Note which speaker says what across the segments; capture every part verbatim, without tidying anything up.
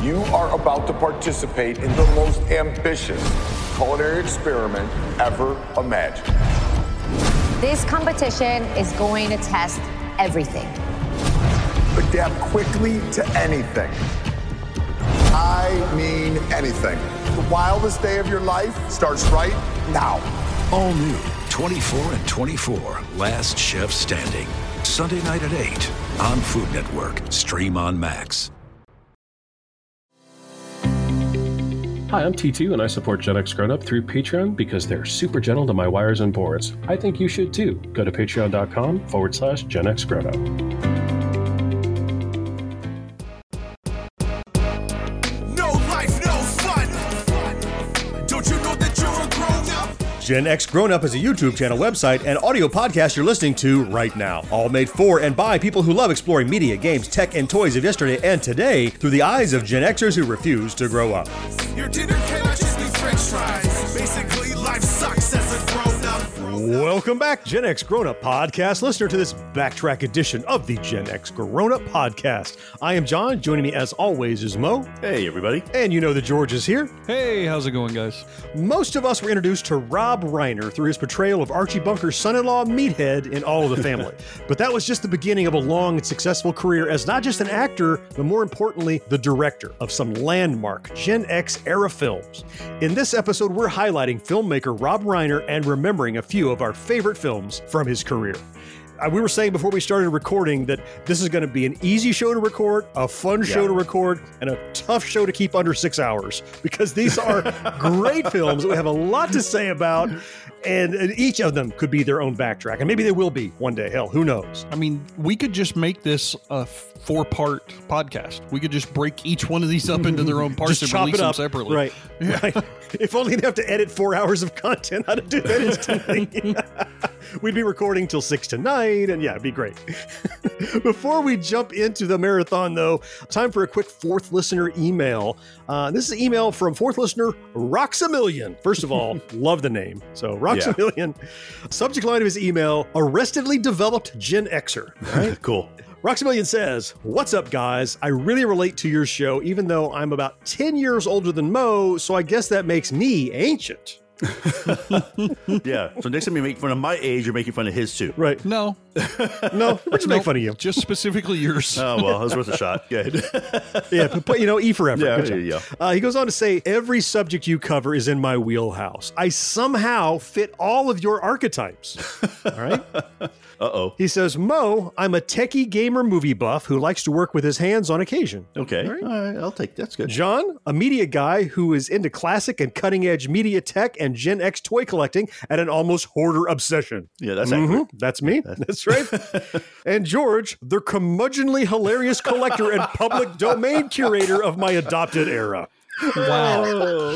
Speaker 1: You are about to participate in the most ambitious culinary experiment ever imagined.
Speaker 2: This competition is going to test everything.
Speaker 1: Adapt quickly to anything. I mean anything. The wildest day of your life starts right now.
Speaker 3: All new, twenty-four and twenty-four, Last Chef Standing. Sunday night at eight on Food Network. Stream on Max.
Speaker 4: Hi, I'm T two, and I support Gen X Grown Up through Patreon because they're super gentle to my wires and boards. I think you should too. Go to patreon.com forward slash Gen X Grown Up.
Speaker 5: No life, no fun. Don't you know that you're a grown up?
Speaker 6: Gen X Grown Up is a YouTube channel, website, and audio podcast you're listening to right now. All made for and by people who love exploring media, games, tech, and toys of yesterday and today through the eyes of Gen Xers who refuse to grow up.
Speaker 5: Your dinner cannot just be french fries. Basically, life sucks as a grown up.
Speaker 6: Welcome back, Gen X Grown Up Podcast listener, to this backtrack edition of the Gen X Grown Up Podcast. I am John. Joining me as always is Mo.
Speaker 7: Hey, everybody.
Speaker 6: And you know that George is here.
Speaker 8: Hey, how's it going, guys?
Speaker 6: Most of us were introduced to Rob Reiner through his portrayal of Archie Bunker's son-in-law, Meathead, in All of the Family. But that was just the beginning of a long and successful career as not just an actor, but more importantly, the director of some landmark Gen X era films. In this episode, we're highlighting filmmaker Rob Reiner and remembering a few of our favorite films from his career. Uh, we were saying before we started recording that this is going to be an easy show to record, a fun yeah. show to record, and a tough show to keep under six hours because these are great films that we have a lot to say about, and, and each of them could be their own backtrack, and maybe they will be one day. Hell, who knows?
Speaker 8: I mean, we could just make this a four-part podcast. We could just break each one of these up into their own parts
Speaker 6: just
Speaker 8: and release
Speaker 6: it
Speaker 8: them
Speaker 6: up.
Speaker 8: separately.
Speaker 6: Right.
Speaker 8: Yeah.
Speaker 6: right. If only they'd have to edit four hours of content, how to do that instantly. We'd be recording till six tonight, and yeah, it'd be great. Before we jump into the marathon, though, time for a quick fourth listener email. Uh, this is an email from fourth listener Roxamillion. First of all, love the name. So Roxamillion. Yeah. Subject line of his email: arrestedly developed Gen Xer.
Speaker 7: Right? Cool.
Speaker 6: Roxamillion says, "What's up, guys? I really relate to your show, even though I'm about ten years older than Mo, so I guess that makes me ancient."
Speaker 7: Yeah. So next time you make fun of my age, you're making fun of his too.
Speaker 6: Right.
Speaker 8: No.
Speaker 6: No, we're just
Speaker 8: no,
Speaker 6: making fun of you.
Speaker 8: Just specifically yours.
Speaker 7: Oh, well, that was worth a shot. Good.
Speaker 6: Yeah, but, you know, E for effort.
Speaker 7: Yeah,
Speaker 6: Good
Speaker 7: there
Speaker 6: job.
Speaker 7: you go.
Speaker 6: Uh, he goes on to say, every subject you cover is in my wheelhouse. I somehow fit all of your archetypes. All right?
Speaker 7: Uh-oh.
Speaker 6: He says, Mo, I'm a techie gamer movie buff who likes to work with his hands on occasion.
Speaker 7: Okay.
Speaker 6: All right.
Speaker 7: All right. I'll take that's good.
Speaker 6: John, a media guy who is into classic and cutting-edge media tech and Gen X toy collecting at an almost hoarder obsession.
Speaker 7: Yeah, that's
Speaker 6: mm-hmm.
Speaker 7: accurate.
Speaker 6: That's me. That's right. And George, the curmudgeonly hilarious collector and public domain curator of my adopted era.
Speaker 8: Wow.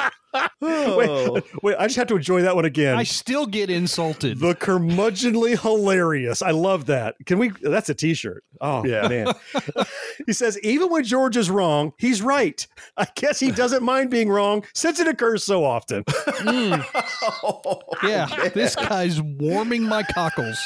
Speaker 6: Wait, wait, I just have to enjoy that one again.
Speaker 8: I still get insulted.
Speaker 6: The curmudgeonly hilarious. I love that. Can we? That's a t-shirt. Oh,
Speaker 7: yeah.
Speaker 6: Man. He says, even when George is wrong, he's right. I guess he doesn't mind being wrong since it occurs so often.
Speaker 8: Mm.
Speaker 7: Oh,
Speaker 8: yeah,
Speaker 7: man.
Speaker 8: This guy's warming my cockles.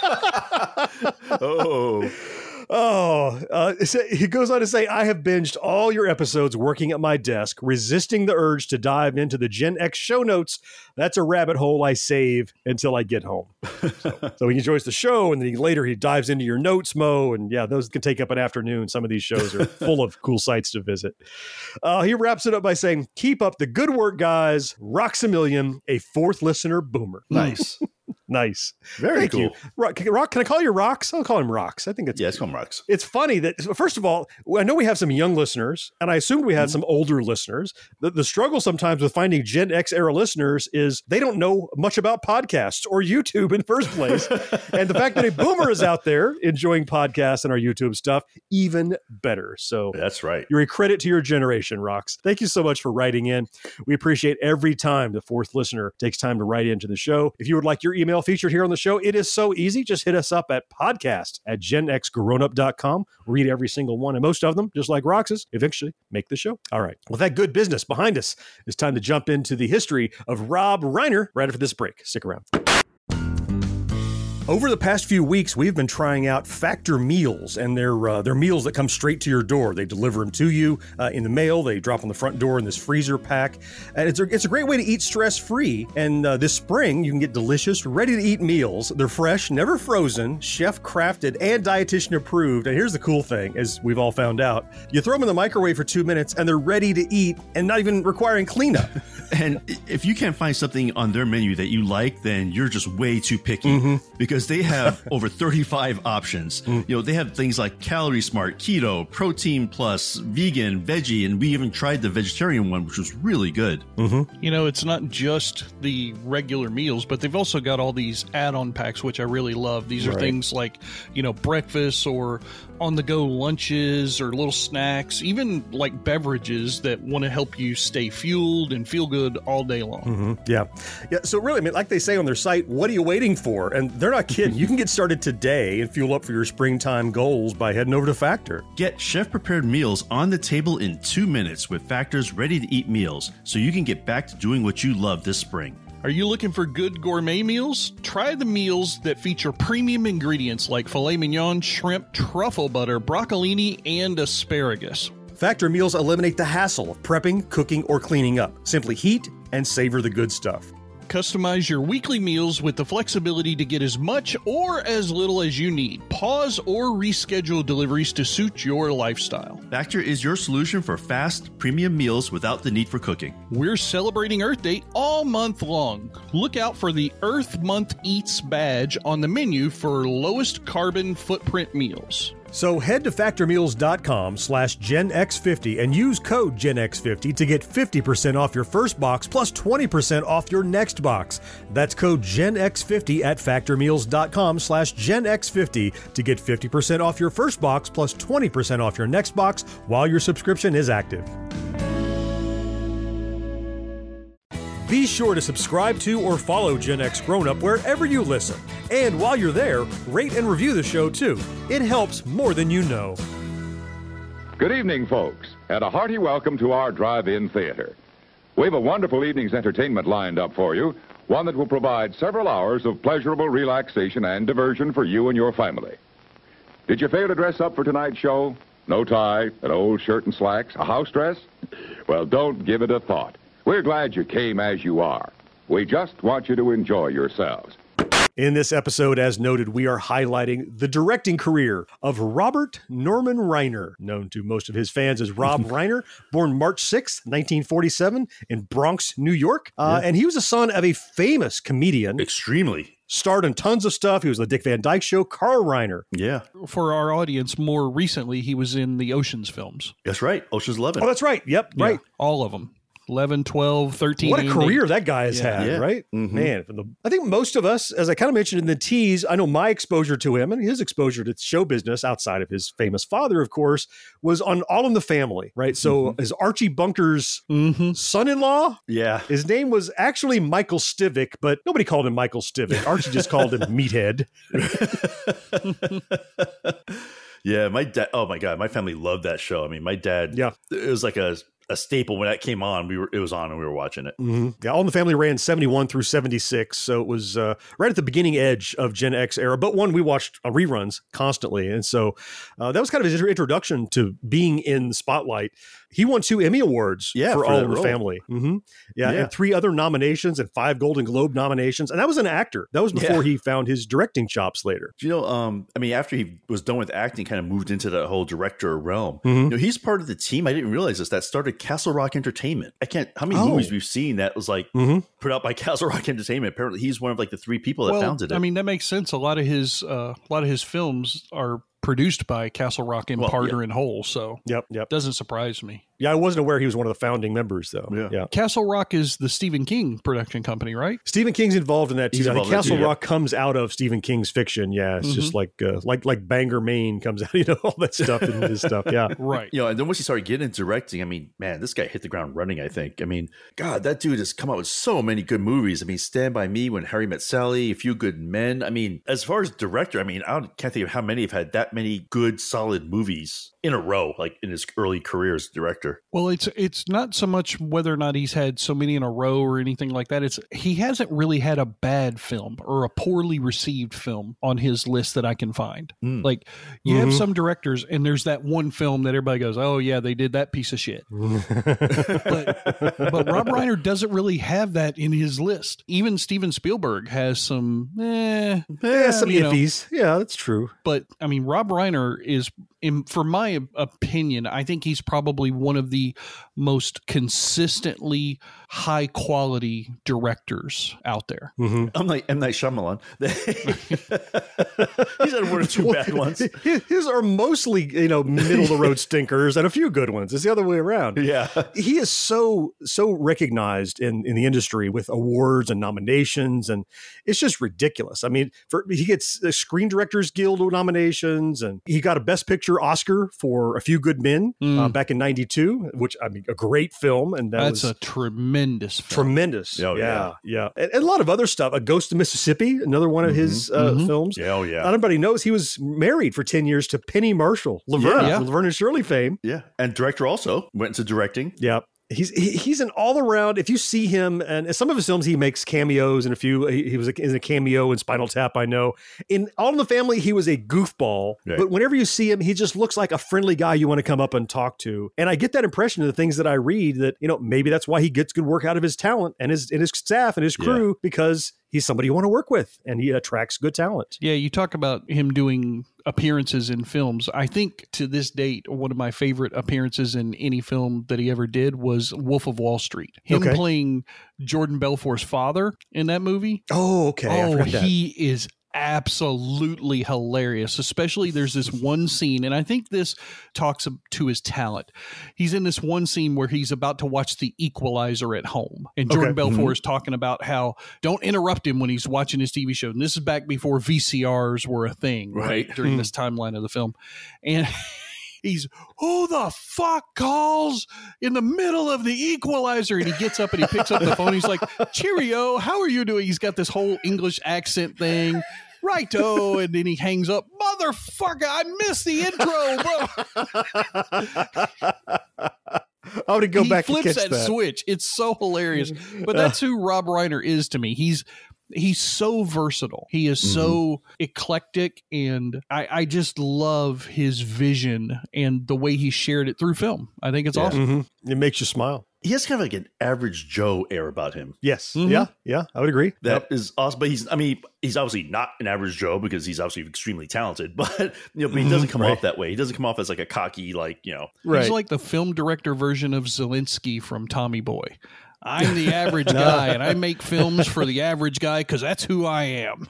Speaker 7: Oh.
Speaker 6: Oh, uh, he goes on to say, I have binged all your episodes working at my desk, resisting the urge to dive into the Gen X show notes. That's a rabbit hole I save until I get home. So, so he enjoys the show, and then he, later he dives into your notes, Mo, and yeah, those can take up an afternoon. Some of these shows are full of cool sites to visit. Uh, he wraps it up by saying, keep up the good work, guys. Roxamillion, a fourth listener boomer.
Speaker 7: Nice.
Speaker 6: Nice.
Speaker 7: Very
Speaker 6: Thank
Speaker 7: cool.
Speaker 6: you. Rock, can, Rock, can I call you Rocks? I'll call him Rocks. I think it's
Speaker 7: Yeah, it's called Rocks.
Speaker 6: It's funny that, first of all, I know we have some young listeners, and I assumed we had mm-hmm. some older listeners. The, the struggle sometimes with finding Gen X era listeners is they don't know much about podcasts or YouTube in the first place. And the fact that a boomer is out there enjoying podcasts and our YouTube stuff, even better. So
Speaker 7: that's right.
Speaker 6: You're a credit to your generation, Rocks. Thank you so much for writing in. We appreciate every time the fourth listener takes time to write into the show. If you would like your email featured here on the show, it is so easy. Just hit us up at podcast at gen x grown up dot com. Read every single one, and most of them, just like Rox's, eventually make the show. All right. With that good business behind us, it's time to jump into the history of Rob Reiner right after this break. Stick around. Over the past few weeks, we've been trying out Factor meals, and they're uh, they're meals that come straight to your door. They deliver them to you uh, in the mail. They drop on the front door in this freezer pack, and it's a, it's a great way to eat stress-free. And uh, this spring, you can get delicious, ready-to-eat meals. They're fresh, never frozen, chef-crafted, and dietitian-approved. And here's the cool thing, as we've all found out, you throw them in the microwave for two minutes, and they're ready to eat, and not even requiring cleanup.
Speaker 7: And if you can't find something on their menu that you like, then you're just way too picky, mm-hmm. because they have over thirty-five options. Mm. You know, they have things like Calorie Smart, Keto, Protein Plus, Vegan, Veggie, and we even tried the vegetarian one, which was really good.
Speaker 8: Mm-hmm. You know, it's not just the regular meals, but they've also got all these add-on packs, which I really love. These are right. things like, you know, breakfast or on-the-go lunches or little snacks, even like beverages that want to help you stay fueled and feel good all day long.
Speaker 6: Mm-hmm. Yeah. Yeah. So really, I mean, like they say on their site, what are you waiting for? And they're not kidding. You can get started today and fuel up for your springtime goals by heading over to Factor.
Speaker 7: Get chef-prepared meals on the table in two minutes with Factor's ready-to-eat meals, so you can get back to doing what you love this spring.
Speaker 8: Are you looking for good gourmet meals? Try the meals that feature premium ingredients like filet mignon, shrimp, truffle butter, broccolini, and asparagus.
Speaker 6: Factor meals eliminate the hassle of prepping, cooking, or cleaning up. Simply heat and savor the good stuff.
Speaker 8: Customize your weekly meals with the flexibility to get as much or as little as you need. Pause or reschedule deliveries to suit your lifestyle.
Speaker 7: Factor is your solution for fast, premium meals without the need for cooking.
Speaker 8: We're celebrating Earth Day all month long. Look out for the Earth Month Eats badge on the menu for lowest carbon footprint meals.
Speaker 6: So head to factormeals.com slash Gen X fifty and use code Gen X fifty to get fifty percent off your first box plus twenty percent off your next box. That's code Gen X fifty at factormeals.com slash Gen X fifty to get fifty percent off your first box plus twenty percent off your next box while your subscription is active. Be sure to subscribe to or follow Gen X Grown Up wherever you listen. And while you're there, rate and review the show too. It helps more than you know.
Speaker 9: Good evening, folks, and a hearty welcome to our drive-in theater. We have a wonderful evening's entertainment lined up for you, one that will provide several hours of pleasurable relaxation and diversion for you and your family. Did you fail to dress up for tonight's show? No tie, an old shirt and slacks, a house dress? Well, don't give it a thought. We're glad you came as you are. We just want you to enjoy yourselves.
Speaker 6: In this episode, as noted, we are highlighting the directing career of Robert Norman Reiner, known to most of his fans as Rob Reiner, born March sixth, nineteen forty-seven in Bronx, New York. Uh, yeah. And he was the son of a famous comedian.
Speaker 7: Extremely.
Speaker 6: Starred in tons of stuff. He was on the Dick Van Dyke Show, Carl Reiner.
Speaker 7: Yeah.
Speaker 8: For our audience, more recently, he was in the Ocean's films.
Speaker 7: That's right. Ocean's eleven.
Speaker 6: Oh, that's right. Yep,
Speaker 8: yeah,
Speaker 6: right.
Speaker 8: All of them. eleven, twelve, thirteen.
Speaker 6: What a career
Speaker 8: eight.
Speaker 6: that guy has
Speaker 8: yeah.
Speaker 6: had,
Speaker 7: yeah.
Speaker 6: right?
Speaker 7: Mm-hmm.
Speaker 6: Man, from the, I think most of us, as I kind of mentioned in the tease, I know my exposure to him and his exposure to show business outside of his famous father, of course, was on All in the Family, right? So
Speaker 7: mm-hmm.
Speaker 6: as Archie Bunker's mm-hmm. son-in-law,
Speaker 7: yeah,
Speaker 6: his name was actually Michael Stivic, but nobody called him Michael Stivic. Archie just called him Meathead.
Speaker 7: Yeah, my dad. Oh my God, my family loved that show. I mean, my dad.
Speaker 6: Yeah,
Speaker 7: it was like a. a staple when that came on. We were it was on and we were watching it.
Speaker 6: Mm-hmm. Yeah, All in the Family ran seventy-one through seventy-six, so it was uh, right at the beginning edge of Gen X era. But one we watched uh, reruns constantly, and so uh, that was kind of his introduction to being in the spotlight. He won two Emmy Awards
Speaker 7: yeah,
Speaker 6: for,
Speaker 7: for
Speaker 6: All in the
Speaker 7: role.
Speaker 6: Family. Mm-hmm. Yeah,
Speaker 7: yeah,
Speaker 6: and three other nominations and five Golden Globe nominations, and that was an actor. That was before
Speaker 7: yeah.
Speaker 6: he found his directing chops later.
Speaker 7: Do you know? Um, I mean, after he was done with acting, kind of moved into that whole director realm.
Speaker 6: Mm-hmm.
Speaker 7: You know, he's part of the team. I didn't realize this. That started Castle Rock Entertainment. I can't. How many
Speaker 6: oh.
Speaker 7: movies we've seen that was like mm-hmm. put out by Castle Rock Entertainment? Apparently, he's one of like the three people that
Speaker 8: well,
Speaker 7: founded it.
Speaker 8: I mean, that makes sense. A lot of his, uh, a lot of his films are produced by Castle Rock in
Speaker 7: well,
Speaker 8: part
Speaker 7: yeah.
Speaker 8: or in whole. So
Speaker 6: yep, yep,
Speaker 8: doesn't surprise me.
Speaker 6: Yeah, I wasn't aware he was one of the founding members, though.
Speaker 7: Yeah.
Speaker 6: yeah.
Speaker 8: Castle Rock is the Stephen King production company, right?
Speaker 6: Stephen King's involved in that too.
Speaker 7: He's
Speaker 6: I think
Speaker 7: involved in
Speaker 6: Castle
Speaker 7: it too,
Speaker 6: Rock yeah. comes out of Stephen King's fiction. Yeah, it's mm-hmm. just like uh, like like Bangor, Maine comes out. You know, all that stuff and his stuff. Yeah,
Speaker 8: right.
Speaker 7: You know, and then once he started getting into directing, I mean, man, this guy hit the ground running. I think. I mean, God, that dude has come out with so many good movies. I mean, Stand by Me, When Harry Met Sally, A Few Good Men. I mean, as far as director, I mean, I don't, can't think of how many have had that many good, solid movies in a row, like in his early career as director.
Speaker 8: Well, it's it's not so much whether or not he's had so many in a row or anything like that. It's he hasn't really had a bad film or a poorly received film on his list that I can find. Mm. Like you mm-hmm. have some directors, and there's that one film that everybody goes, "Oh yeah, they did that piece of shit." but but Rob Reiner doesn't really have that in his list. Even Steven Spielberg has some, eh,
Speaker 6: yeah, some iffies. Know. Yeah, that's true.
Speaker 8: But I mean, Rob Reiner is, in, for my opinion, I think he's probably one of the most consistently high quality directors out there.
Speaker 7: Mm-hmm. I'm like M. Night Shyamalan. He's had one or two bad ones.
Speaker 6: His are mostly, you know, middle of the road stinkers and a few good ones. It's the other way around.
Speaker 7: Yeah.
Speaker 6: He is so, so recognized in, in the industry with awards and nominations, and it's just ridiculous. I mean, for he gets the Screen Directors Guild nominations, and he got a Best Picture Oscar for A Few Good Men mm. uh, back in ninety-two, which, I mean, a great film. And that
Speaker 8: That's
Speaker 6: was
Speaker 8: a tremendous film.
Speaker 6: Tremendous.
Speaker 7: Oh,
Speaker 6: yeah. Yeah. yeah. And, and a lot of other stuff. A Ghost of Mississippi, another one of mm-hmm. his uh, mm-hmm. films.
Speaker 7: Yeah, oh, yeah.
Speaker 6: Not everybody knows he was married for ten years to Penny Marshall, Laverne, yeah. Laverne and Shirley fame.
Speaker 7: Yeah. And director also went into directing.
Speaker 6: Yeah. He's he, he's an all around. If you see him, and some of his films, he makes cameos in a few. He, he was in a cameo in Spinal Tap, I know. In All in the Family, he was a goofball. Right. But whenever you see him, he just looks like a friendly guy you want to come up and talk to. And I get that impression of the things that I read, that, you know, maybe that's why he gets good work out of his talent and his and his staff and his crew, yeah. because he's somebody you want to work with, and he attracts good talent.
Speaker 8: Yeah, you talk about him doing appearances in films. I think to this date, one of my favorite appearances in any film that he ever did was Wolf of Wall Street. Him okay. playing Jordan Belfort's father in that movie.
Speaker 6: Oh, okay.
Speaker 8: Oh, he is absolutely hilarious. Especially there's this one scene, and I think this talks to his talent. He's in this one scene where he's about to watch The Equalizer at home, and Jordan okay. Belfort mm-hmm. is talking about how don't interrupt him when he's watching his T V show. And this is back before V C Rs were a thing, right? right during mm-hmm. this timeline of the film. And he's, who the fuck calls in the middle of The Equalizer? And he gets up and he picks up the phone. He's like, cheerio, how are you doing? He's got this whole English accent thing. Righto. And then he hangs up. Motherfucker, I missed the intro, bro.
Speaker 6: I want to go
Speaker 8: he
Speaker 6: back
Speaker 8: flips
Speaker 6: and catch
Speaker 8: that,
Speaker 6: that
Speaker 8: switch. It's so hilarious. But that's who Rob Reiner is to me. He's He's so versatile. He is mm-hmm. so eclectic, and I, I just love his vision and the way he shared it through film. I think it's yeah. awesome.
Speaker 6: Mm-hmm. It makes you smile.
Speaker 7: He has kind of like an average Joe air about him.
Speaker 6: Yes. Mm-hmm. Yeah. Yeah. I would agree.
Speaker 7: That yep. is awesome. But he's, I mean, he's obviously not an average Joe because he's obviously extremely talented, but, you know, but he doesn't come right. off that way. He doesn't come off as like a cocky, like, you know.
Speaker 8: Right. He's like the film director version of Zelensky from Tommy Boy. I'm the average guy, and I make films for the average guy because that's who I am.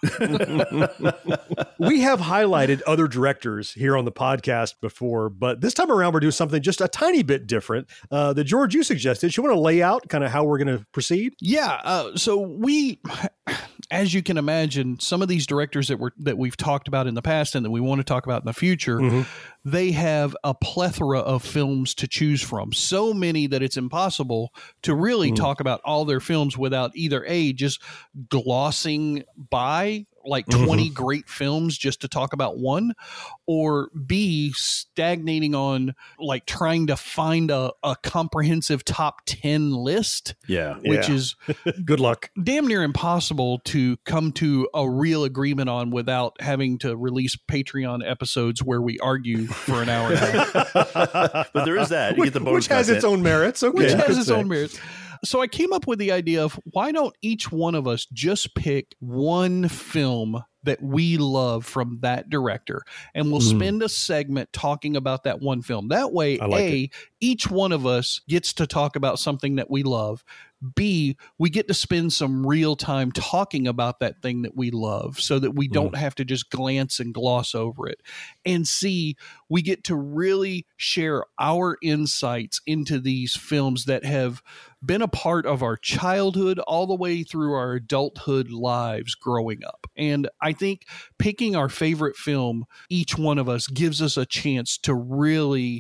Speaker 6: We have highlighted other directors here on the podcast before, but this time around we're doing something just a tiny bit different. Uh, that George, you suggested. You want to lay out kind of how we're going to proceed?
Speaker 8: Yeah. Uh, so we, as you can imagine, some of these directors that we're that we've talked about in the past and that we want to talk about in the future, mm-hmm. they have a plethora of films to choose from. So many that it's impossible to really mm-hmm. talk about all their films without either A, just glossing by like twenty mm-hmm. great films just to talk about one, or B, stagnating on like trying to find a, a comprehensive top ten list.
Speaker 7: Yeah.
Speaker 8: Which
Speaker 6: yeah.
Speaker 8: is
Speaker 6: good luck.
Speaker 8: Damn near impossible to come to a real agreement on without having to release Patreon episodes where we argue for an hour and a half.
Speaker 7: But there is that. You
Speaker 6: which,
Speaker 7: get the bonus
Speaker 6: which has
Speaker 7: content.
Speaker 6: its own merits. Okay.
Speaker 8: Which has its own merits. So I came up with the idea of why don't each one of us just pick one film that we love from that director, and we'll mm. spend a segment talking about that one film. That way, like A, it. each one of us gets to talk about something that we love. B, we get to spend some real time talking about that thing that we love so that we don't mm. have to just glance and gloss over it. And C, we get to really share our insights into these films that have been a part of our childhood all the way through our adulthood lives growing up. And I think picking our favorite film, each one of us gives us a chance to really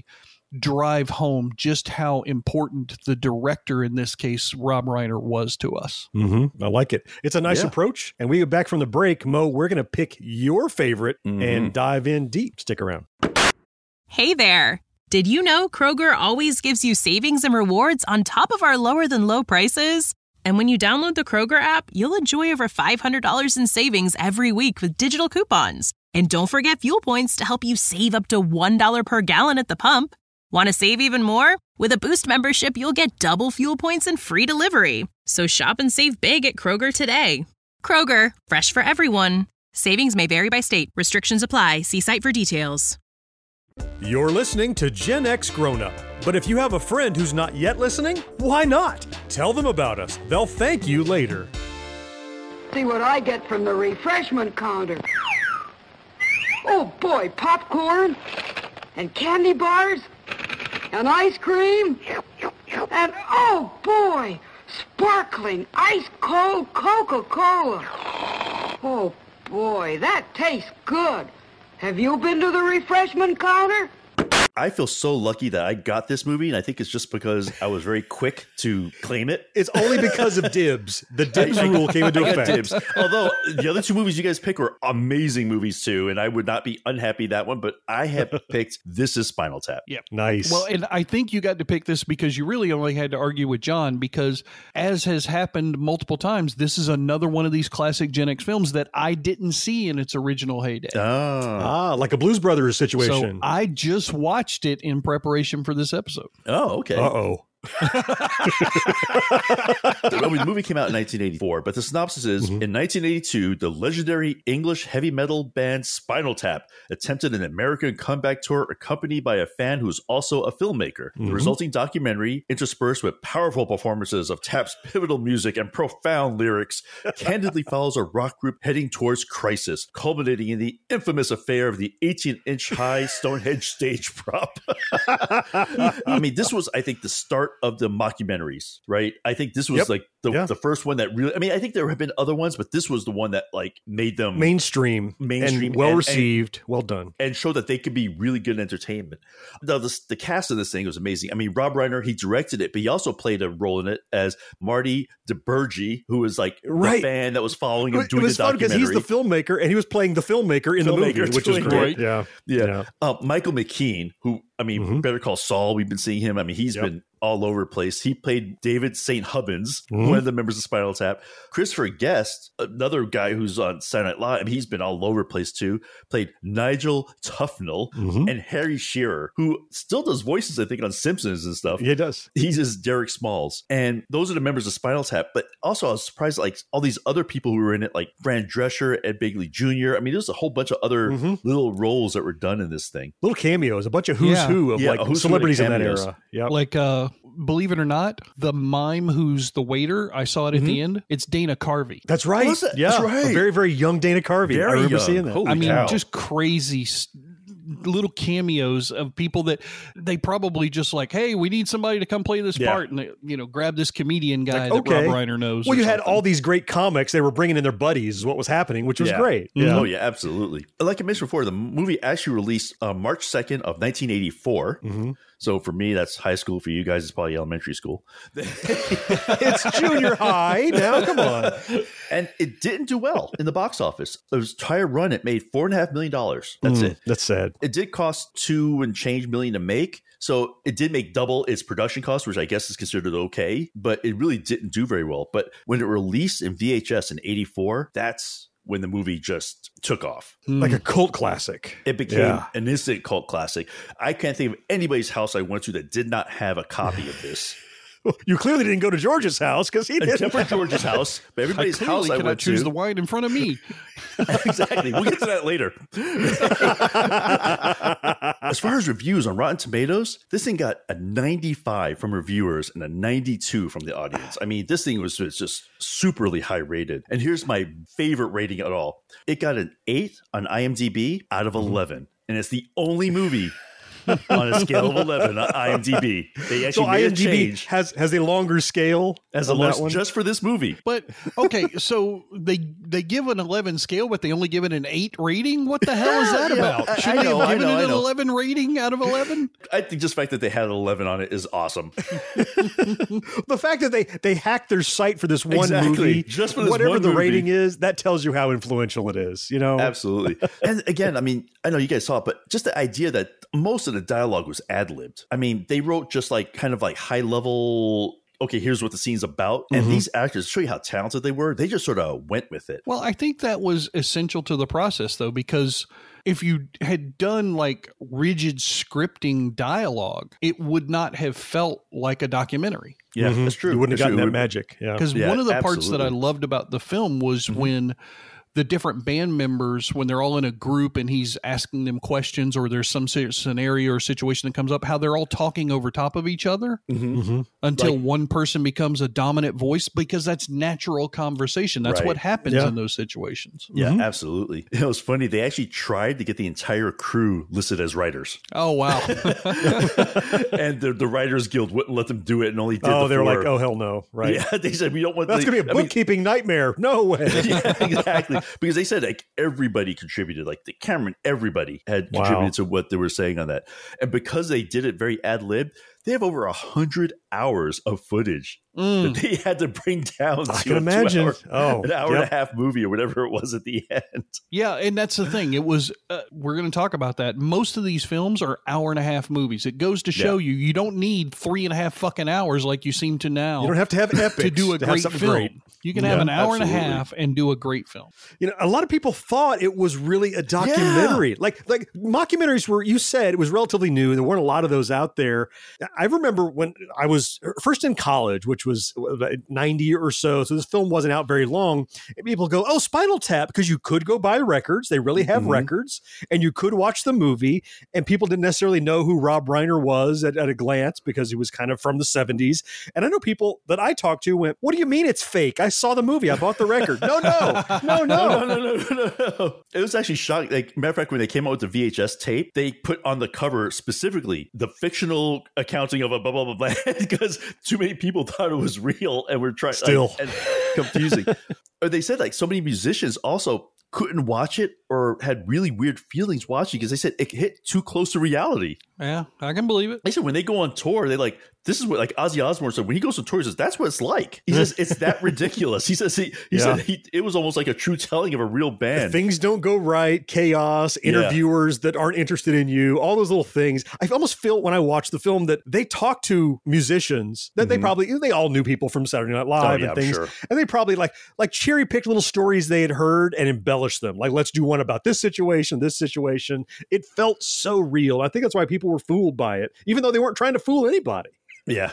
Speaker 8: drive home just how important the director, in this case, Rob Reiner, was to us.
Speaker 6: Mm-hmm. I like it. It's a nice
Speaker 7: Yeah.
Speaker 6: approach. And we get back from the break. Mo, we're going to pick your favorite
Speaker 7: Mm-hmm.
Speaker 6: and dive in deep. Stick around.
Speaker 10: Hey there. Did you know Kroger always gives you savings and rewards on top of our lower than low prices? And when you download the Kroger app, you'll enjoy over five hundred dollars in savings every week with digital coupons. And don't forget fuel points to help you save up to one dollar per gallon at the pump. Want to save even more? With a Boost membership, you'll get double fuel points and free delivery. So shop and save big at Kroger today. Kroger, fresh for everyone. Savings may vary by state. Restrictions apply. See site for details.
Speaker 6: You're listening to Gen X Grown Up. But if you have a friend who's not yet listening, why not? Tell them about us. They'll thank you later.
Speaker 11: See what I get from the refreshment counter. Oh boy, popcorn and candy bars and ice cream and oh boy, sparkling ice cold Coca-Cola. Oh boy, that tastes good. Have you been to the refreshment counter?
Speaker 7: I feel so lucky that I got this movie, and I think it's just because I was very quick to claim it.
Speaker 6: It's only because of dibs. The dibs rule came into
Speaker 7: I got
Speaker 6: effect.
Speaker 7: dibs. Although the other two movies you guys pick were amazing movies too, and I would not be unhappy that one, but I have picked This Is Spinal Tap.
Speaker 8: Yep.
Speaker 6: Nice.
Speaker 8: Well, and I think you got to pick this because you really only had to argue with John because, as has happened multiple times, this is another one of these classic Gen X films that I didn't see in its original heyday.
Speaker 7: Oh.
Speaker 6: Ah, like a Blues Brothers situation.
Speaker 8: So I just watched it in preparation for this episode.
Speaker 7: Oh, okay.
Speaker 6: Uh-oh.
Speaker 7: Well, the movie came out in nineteen eighty-four, but the synopsis is,
Speaker 6: Mm-hmm.
Speaker 7: in nineteen eighty-two, the legendary English heavy metal band Spinal Tap attempted an American comeback tour accompanied by a fan who's also a filmmaker.
Speaker 6: Mm-hmm.
Speaker 7: The resulting documentary, interspersed with powerful performances of Tap's pivotal music and profound lyrics, candidly follows a rock group heading towards crisis, culminating in the infamous affair of the eighteen-inch high Stonehenge stage prop. I mean, this was, I think, the start of the mockumentaries, right? I think this was
Speaker 6: Yep.
Speaker 7: like the,
Speaker 6: Yeah.
Speaker 7: the first one that really, I mean, I think there have been other ones, but this was the one that like made them
Speaker 6: Mainstream.
Speaker 7: Mainstream
Speaker 6: And well
Speaker 7: and-
Speaker 6: received. Well done.
Speaker 7: and showed that they could be really good entertainment. The, the, the cast of this thing was amazing. I mean, Rob Reiner, he directed it, but he also played a role in it as Marty DeBurgi, who was like
Speaker 6: Right.
Speaker 7: the fan that was following him
Speaker 6: It
Speaker 7: doing
Speaker 6: was
Speaker 7: the
Speaker 6: fun because
Speaker 7: documentary.
Speaker 6: he's the filmmaker and he was playing the filmmaker in the
Speaker 7: Filmmaker
Speaker 6: movie, which is
Speaker 7: doing
Speaker 6: great.
Speaker 8: it.
Speaker 6: Yeah.
Speaker 7: Yeah. Uh, Michael McKean, who, I mean,
Speaker 6: Mhm.
Speaker 7: Better Call Saul, we've been seeing him. I mean, he's
Speaker 6: Yep.
Speaker 7: been all over the place. He played David Saint Hubbins,
Speaker 6: Mhm.
Speaker 7: one of the members of Spinal Tap. Christopher Guest, another guy who's on Saturday Night Live, I mean, he's been all over the place too, played Nigel Tufnell,
Speaker 6: Mhm.
Speaker 7: and Harry Shearer, who still does voices, I think, on Simpsons and stuff.
Speaker 6: Yeah, it does.
Speaker 7: He's just Derek Smalls. And those are the members of Spinal Tap. But also, I was surprised, like, all these other people who were in it, like Fran Drescher, Ed Begley Junior I mean, there's a whole bunch of other
Speaker 6: Mhm.
Speaker 7: little roles that were done in this thing.
Speaker 6: Little cameos, a bunch of who's
Speaker 8: Yeah.
Speaker 6: who of
Speaker 7: Yeah,
Speaker 6: like
Speaker 7: who's who of
Speaker 6: celebrities in that
Speaker 7: cameos.
Speaker 6: era. Yeah.
Speaker 8: Like, uh, believe it or not, the mime who's the waiter, I saw it at
Speaker 6: Mm-hmm.
Speaker 8: the end. It's Dana Carvey.
Speaker 6: That's right.
Speaker 7: Was it?
Speaker 6: Yeah.
Speaker 7: That's right.
Speaker 6: A very, very young Dana Carvey. I
Speaker 7: Very
Speaker 6: remember
Speaker 7: young.
Speaker 6: seeing that.
Speaker 7: Holy
Speaker 8: I mean,
Speaker 7: cow.
Speaker 8: just crazy s- little cameos of people that they probably just like, hey, we need somebody to come play this
Speaker 7: Yeah.
Speaker 8: part, and they, you know, grab this comedian guy
Speaker 6: Like,
Speaker 8: that Rob Reiner knows.
Speaker 6: Well,
Speaker 8: or
Speaker 6: you had
Speaker 8: something.
Speaker 6: all these great comics they were bringing in their buddies, is what was happening, which was
Speaker 7: Yeah.
Speaker 6: great.
Speaker 7: Oh, yeah, absolutely. Like I mentioned before, the movie actually released uh, March second of nineteen eighty-four.
Speaker 6: Mhm.
Speaker 7: So for me, that's high school. For you guys, it's probably elementary school.
Speaker 6: It's junior high. Now, come on.
Speaker 7: And it didn't do well in the box office. It was entire run. It made four and a half million dollars. That's
Speaker 6: Mm,
Speaker 7: it.
Speaker 6: That's sad.
Speaker 7: It did cost two and change million to make. So it did make double its production cost, which I guess is considered okay, but it really didn't do very well. But when it released in V H S in eighty-four, that's when the movie just took off.
Speaker 6: Like a cult classic.
Speaker 7: It became
Speaker 6: Yeah.
Speaker 7: an instant cult classic. I can't think of anybody's house I went to that did not have a copy of this.
Speaker 6: You clearly didn't go to George's house because he didn't.
Speaker 7: Except for George's house, but
Speaker 8: I
Speaker 7: everybody's house
Speaker 8: clearly
Speaker 7: I
Speaker 8: cannot
Speaker 7: went
Speaker 8: choose
Speaker 7: to.
Speaker 8: the wine in front of me.
Speaker 7: Exactly. We'll get to that later. As far as reviews on Rotten Tomatoes, this thing got a ninety-five from reviewers and a ninety-two from the audience. I mean, this thing was was just superly high rated. And here's my favorite rating at all. It got an eight on IMDb out of eleven. And it's the only movie on a scale of eleven on IMDb. They actually
Speaker 6: so
Speaker 7: made
Speaker 6: IMDb
Speaker 7: a change.
Speaker 6: has has a longer scale
Speaker 7: as a
Speaker 6: on
Speaker 7: long,
Speaker 6: that one?
Speaker 7: just for this movie.
Speaker 8: But okay, so they they give an eleven scale, but they only give it an eight rating. What the hell is that
Speaker 7: Yeah,
Speaker 8: about?
Speaker 7: I-
Speaker 8: Should
Speaker 7: I
Speaker 8: they
Speaker 7: know,
Speaker 8: have
Speaker 7: I
Speaker 8: given
Speaker 7: know,
Speaker 8: it
Speaker 7: I
Speaker 8: an
Speaker 7: know.
Speaker 8: eleven rating out of eleven?
Speaker 7: I think just the fact that they had an eleven on it is awesome.
Speaker 6: The fact that they they hacked their site for this one
Speaker 7: Exactly.
Speaker 6: movie,
Speaker 7: Just for this
Speaker 6: whatever
Speaker 7: one
Speaker 6: the
Speaker 7: movie.
Speaker 6: rating is, that tells you how influential it is. You know,
Speaker 7: Absolutely. And again, I mean, I know you guys saw it, but just the idea that most of the dialogue was ad-libbed. I mean, they wrote just like kind of like high level, okay, here's what the scene's about. And
Speaker 6: Mhm.
Speaker 7: these actors, to show you how talented they were, they just sort of went with it.
Speaker 8: Well, I think that was essential to the process, though, because if you had done like rigid scripting dialogue, it would not have felt like a documentary.
Speaker 7: Yeah,
Speaker 6: Mhm.
Speaker 7: that's true.
Speaker 6: You wouldn't
Speaker 7: That's
Speaker 6: have gotten
Speaker 7: true.
Speaker 6: that magic. Yeah,
Speaker 8: Because
Speaker 7: Yeah,
Speaker 8: one of the parts that I
Speaker 7: absolutely.
Speaker 8: loved about the film was when the different band members, when they're all in a group and he's asking them questions, or there's some sort of scenario or situation that comes up, how they're all talking over top of each other
Speaker 6: Mhm.
Speaker 8: until
Speaker 7: Like-
Speaker 8: one person becomes a dominant voice, because that's natural conversation. That's
Speaker 7: Right.
Speaker 8: what happens
Speaker 6: Yeah.
Speaker 8: in those situations.
Speaker 7: Yeah,
Speaker 6: Mhm.
Speaker 7: absolutely. It was funny. They actually tried to get the entire crew listed as writers.
Speaker 8: Oh, wow.
Speaker 7: And the, the Writers Guild wouldn't let them do it and only did
Speaker 6: Oh,
Speaker 7: the
Speaker 6: they were like,
Speaker 7: four.
Speaker 6: oh hell no, right?
Speaker 7: Yeah, they said, we don't want
Speaker 6: That's
Speaker 7: the,
Speaker 6: gonna be a
Speaker 7: I mean,
Speaker 6: bookkeeping nightmare. No way.
Speaker 7: yeah, exactly. Because they said like everybody contributed, like the cameraman, everybody had
Speaker 6: Wow.
Speaker 7: contributed to what they were saying on that. And because they did it very ad lib, they have over a hundred hours of footage
Speaker 8: Mm.
Speaker 7: that they had to bring down.
Speaker 6: I
Speaker 7: to
Speaker 6: can
Speaker 7: a
Speaker 6: imagine.
Speaker 7: two-hour-
Speaker 6: Oh,
Speaker 7: an hour
Speaker 6: yep.
Speaker 7: and a half movie or whatever it was at the end.
Speaker 8: Yeah, and that's the thing. It was, uh, we're going to talk about that. Most of these films are hour and a half movies. It goes to show you, you don't need three and a half fucking hours like you seem to now.
Speaker 6: You don't have to have epics
Speaker 8: to do a
Speaker 6: to have
Speaker 8: great
Speaker 6: something
Speaker 8: film.
Speaker 6: great.
Speaker 8: You can
Speaker 6: Yeah,
Speaker 8: have an hour and a
Speaker 7: absolutely.
Speaker 8: half and do a great film.
Speaker 6: You know, a lot of people thought it was really a documentary. Like, like mockumentaries were, you said it was relatively new. There weren't a lot of those out there. I remember when I was first in college, which was ninety or so. So this film wasn't out very long. And people go, oh, Spinal Tap, because you could go buy records. They really have
Speaker 7: Mhm.
Speaker 6: records, and you could watch the movie. And people didn't necessarily know who Rob Reiner was at, at a glance because he was kind of from the seventies. And I know people that I talked to went, what do you mean it's fake? I saw the movie. I bought the record. No, no, no, no.
Speaker 7: No, no, no, no, no, no. It was actually shocking. Like, matter of fact, when they came out with the V H S tape, they put on the cover specifically the fictional accounting of a blah, blah, blah, blah, because too many people thought it was real and were trying
Speaker 6: Still.
Speaker 7: like, and confusing. Or they said like so many musicians also couldn't watch it or had really weird feelings watching because they said it hit too close to reality.
Speaker 8: Yeah, I can believe it.
Speaker 7: They said when they go on tour, they like, this is what like Ozzy Osbourne said, when he goes on tour, he says, that's what it's like. He says, it's that ridiculous. He says, he, he
Speaker 6: Yeah.
Speaker 7: said he, it was almost like a true telling of a real band.
Speaker 6: Things don't go right, chaos,
Speaker 7: Yeah.
Speaker 6: interviewers that aren't interested in you, all those little things. I almost feel when I watch the film that they talk to musicians that they
Speaker 7: Mhm.
Speaker 6: probably, they all knew people from Saturday Night Live
Speaker 7: Oh, yeah,
Speaker 6: and
Speaker 7: I'm
Speaker 6: things.
Speaker 7: sure.
Speaker 6: And they probably like, like cherry picked little stories they had heard and embellished them. Like, let's do one about this situation, this situation. It felt so real. I think that's why people were fooled by it, even though they weren't trying to fool anybody.
Speaker 7: Yeah.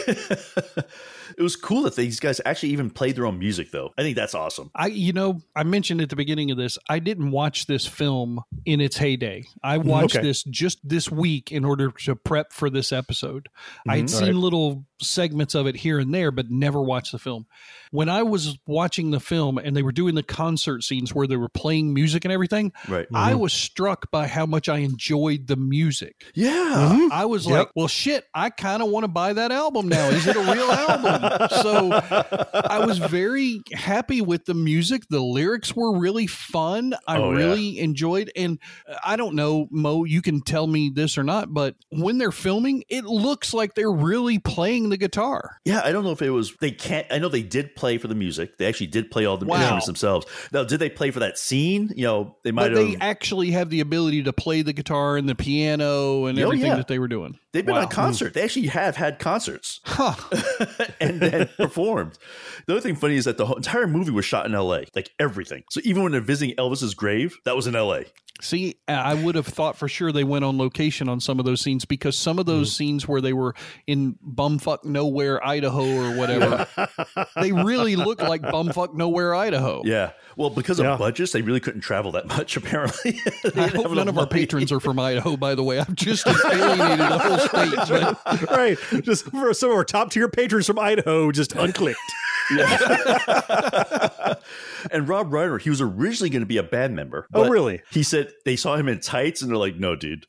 Speaker 7: It was cool that these guys actually even played their own music, though. I think that's awesome.
Speaker 8: I, you know, I mentioned at the beginning of this, I didn't watch this film in its heyday. I watched
Speaker 6: Okay.
Speaker 8: this just this week in order to prep for this episode. I had
Speaker 6: Mhm.
Speaker 8: seen
Speaker 6: Right.
Speaker 8: little segments of it here and there, but never watched the film. When I was watching the film and they were doing the concert scenes where they were playing music and everything,
Speaker 7: Right.
Speaker 8: I was struck by how much I enjoyed the music.
Speaker 7: Yeah.
Speaker 8: I was
Speaker 6: Yep.
Speaker 8: like, well, shit, I kind of want to buy that album now. Is it a real album? So I was very happy with the music. The lyrics were really fun. I
Speaker 7: Oh, yeah.
Speaker 8: really enjoyed. And I don't know, Mo, you can tell me this or not, but when they're filming, it looks like they're really playing the guitar.
Speaker 7: Yeah, I don't know if it was, they can't, I know they did play for the music. They actually did play all the
Speaker 8: Wow.
Speaker 7: instruments themselves. Now, did they play for that scene? You know, they might
Speaker 8: But they
Speaker 7: have,
Speaker 8: actually have the ability to play the guitar and the piano and
Speaker 7: Oh,
Speaker 8: everything
Speaker 7: yeah.
Speaker 8: that they were doing.
Speaker 7: they've been
Speaker 8: Wow.
Speaker 7: on concert. They actually have had concerts
Speaker 8: Huh.
Speaker 7: and then performed. The other thing funny is that the whole entire movie was shot in L A, like everything. So even when they're visiting Elvis's grave, that was in L A.
Speaker 8: See, I would have thought for sure they went on location on some of those scenes, because some of those scenes where they were in bumfuck nowhere, Idaho or whatever, they really look like bumfuck nowhere, Idaho.
Speaker 7: Yeah. Well, because of
Speaker 6: Yeah.
Speaker 7: budgets, they really couldn't travel that much, apparently. They
Speaker 8: I
Speaker 7: didn't
Speaker 8: hope
Speaker 7: have
Speaker 8: none
Speaker 7: enough
Speaker 8: of our
Speaker 7: money.
Speaker 8: patrons are from Idaho, by the way. I've just alienated the whole state. But
Speaker 6: Right. Just for some of our top tier patrons from Idaho, just unclicked.
Speaker 7: Yeah. And Rob Reiner, he was originally going to be a band member.
Speaker 6: Oh, really?
Speaker 7: He said they saw him in tights and they're like, no, dude.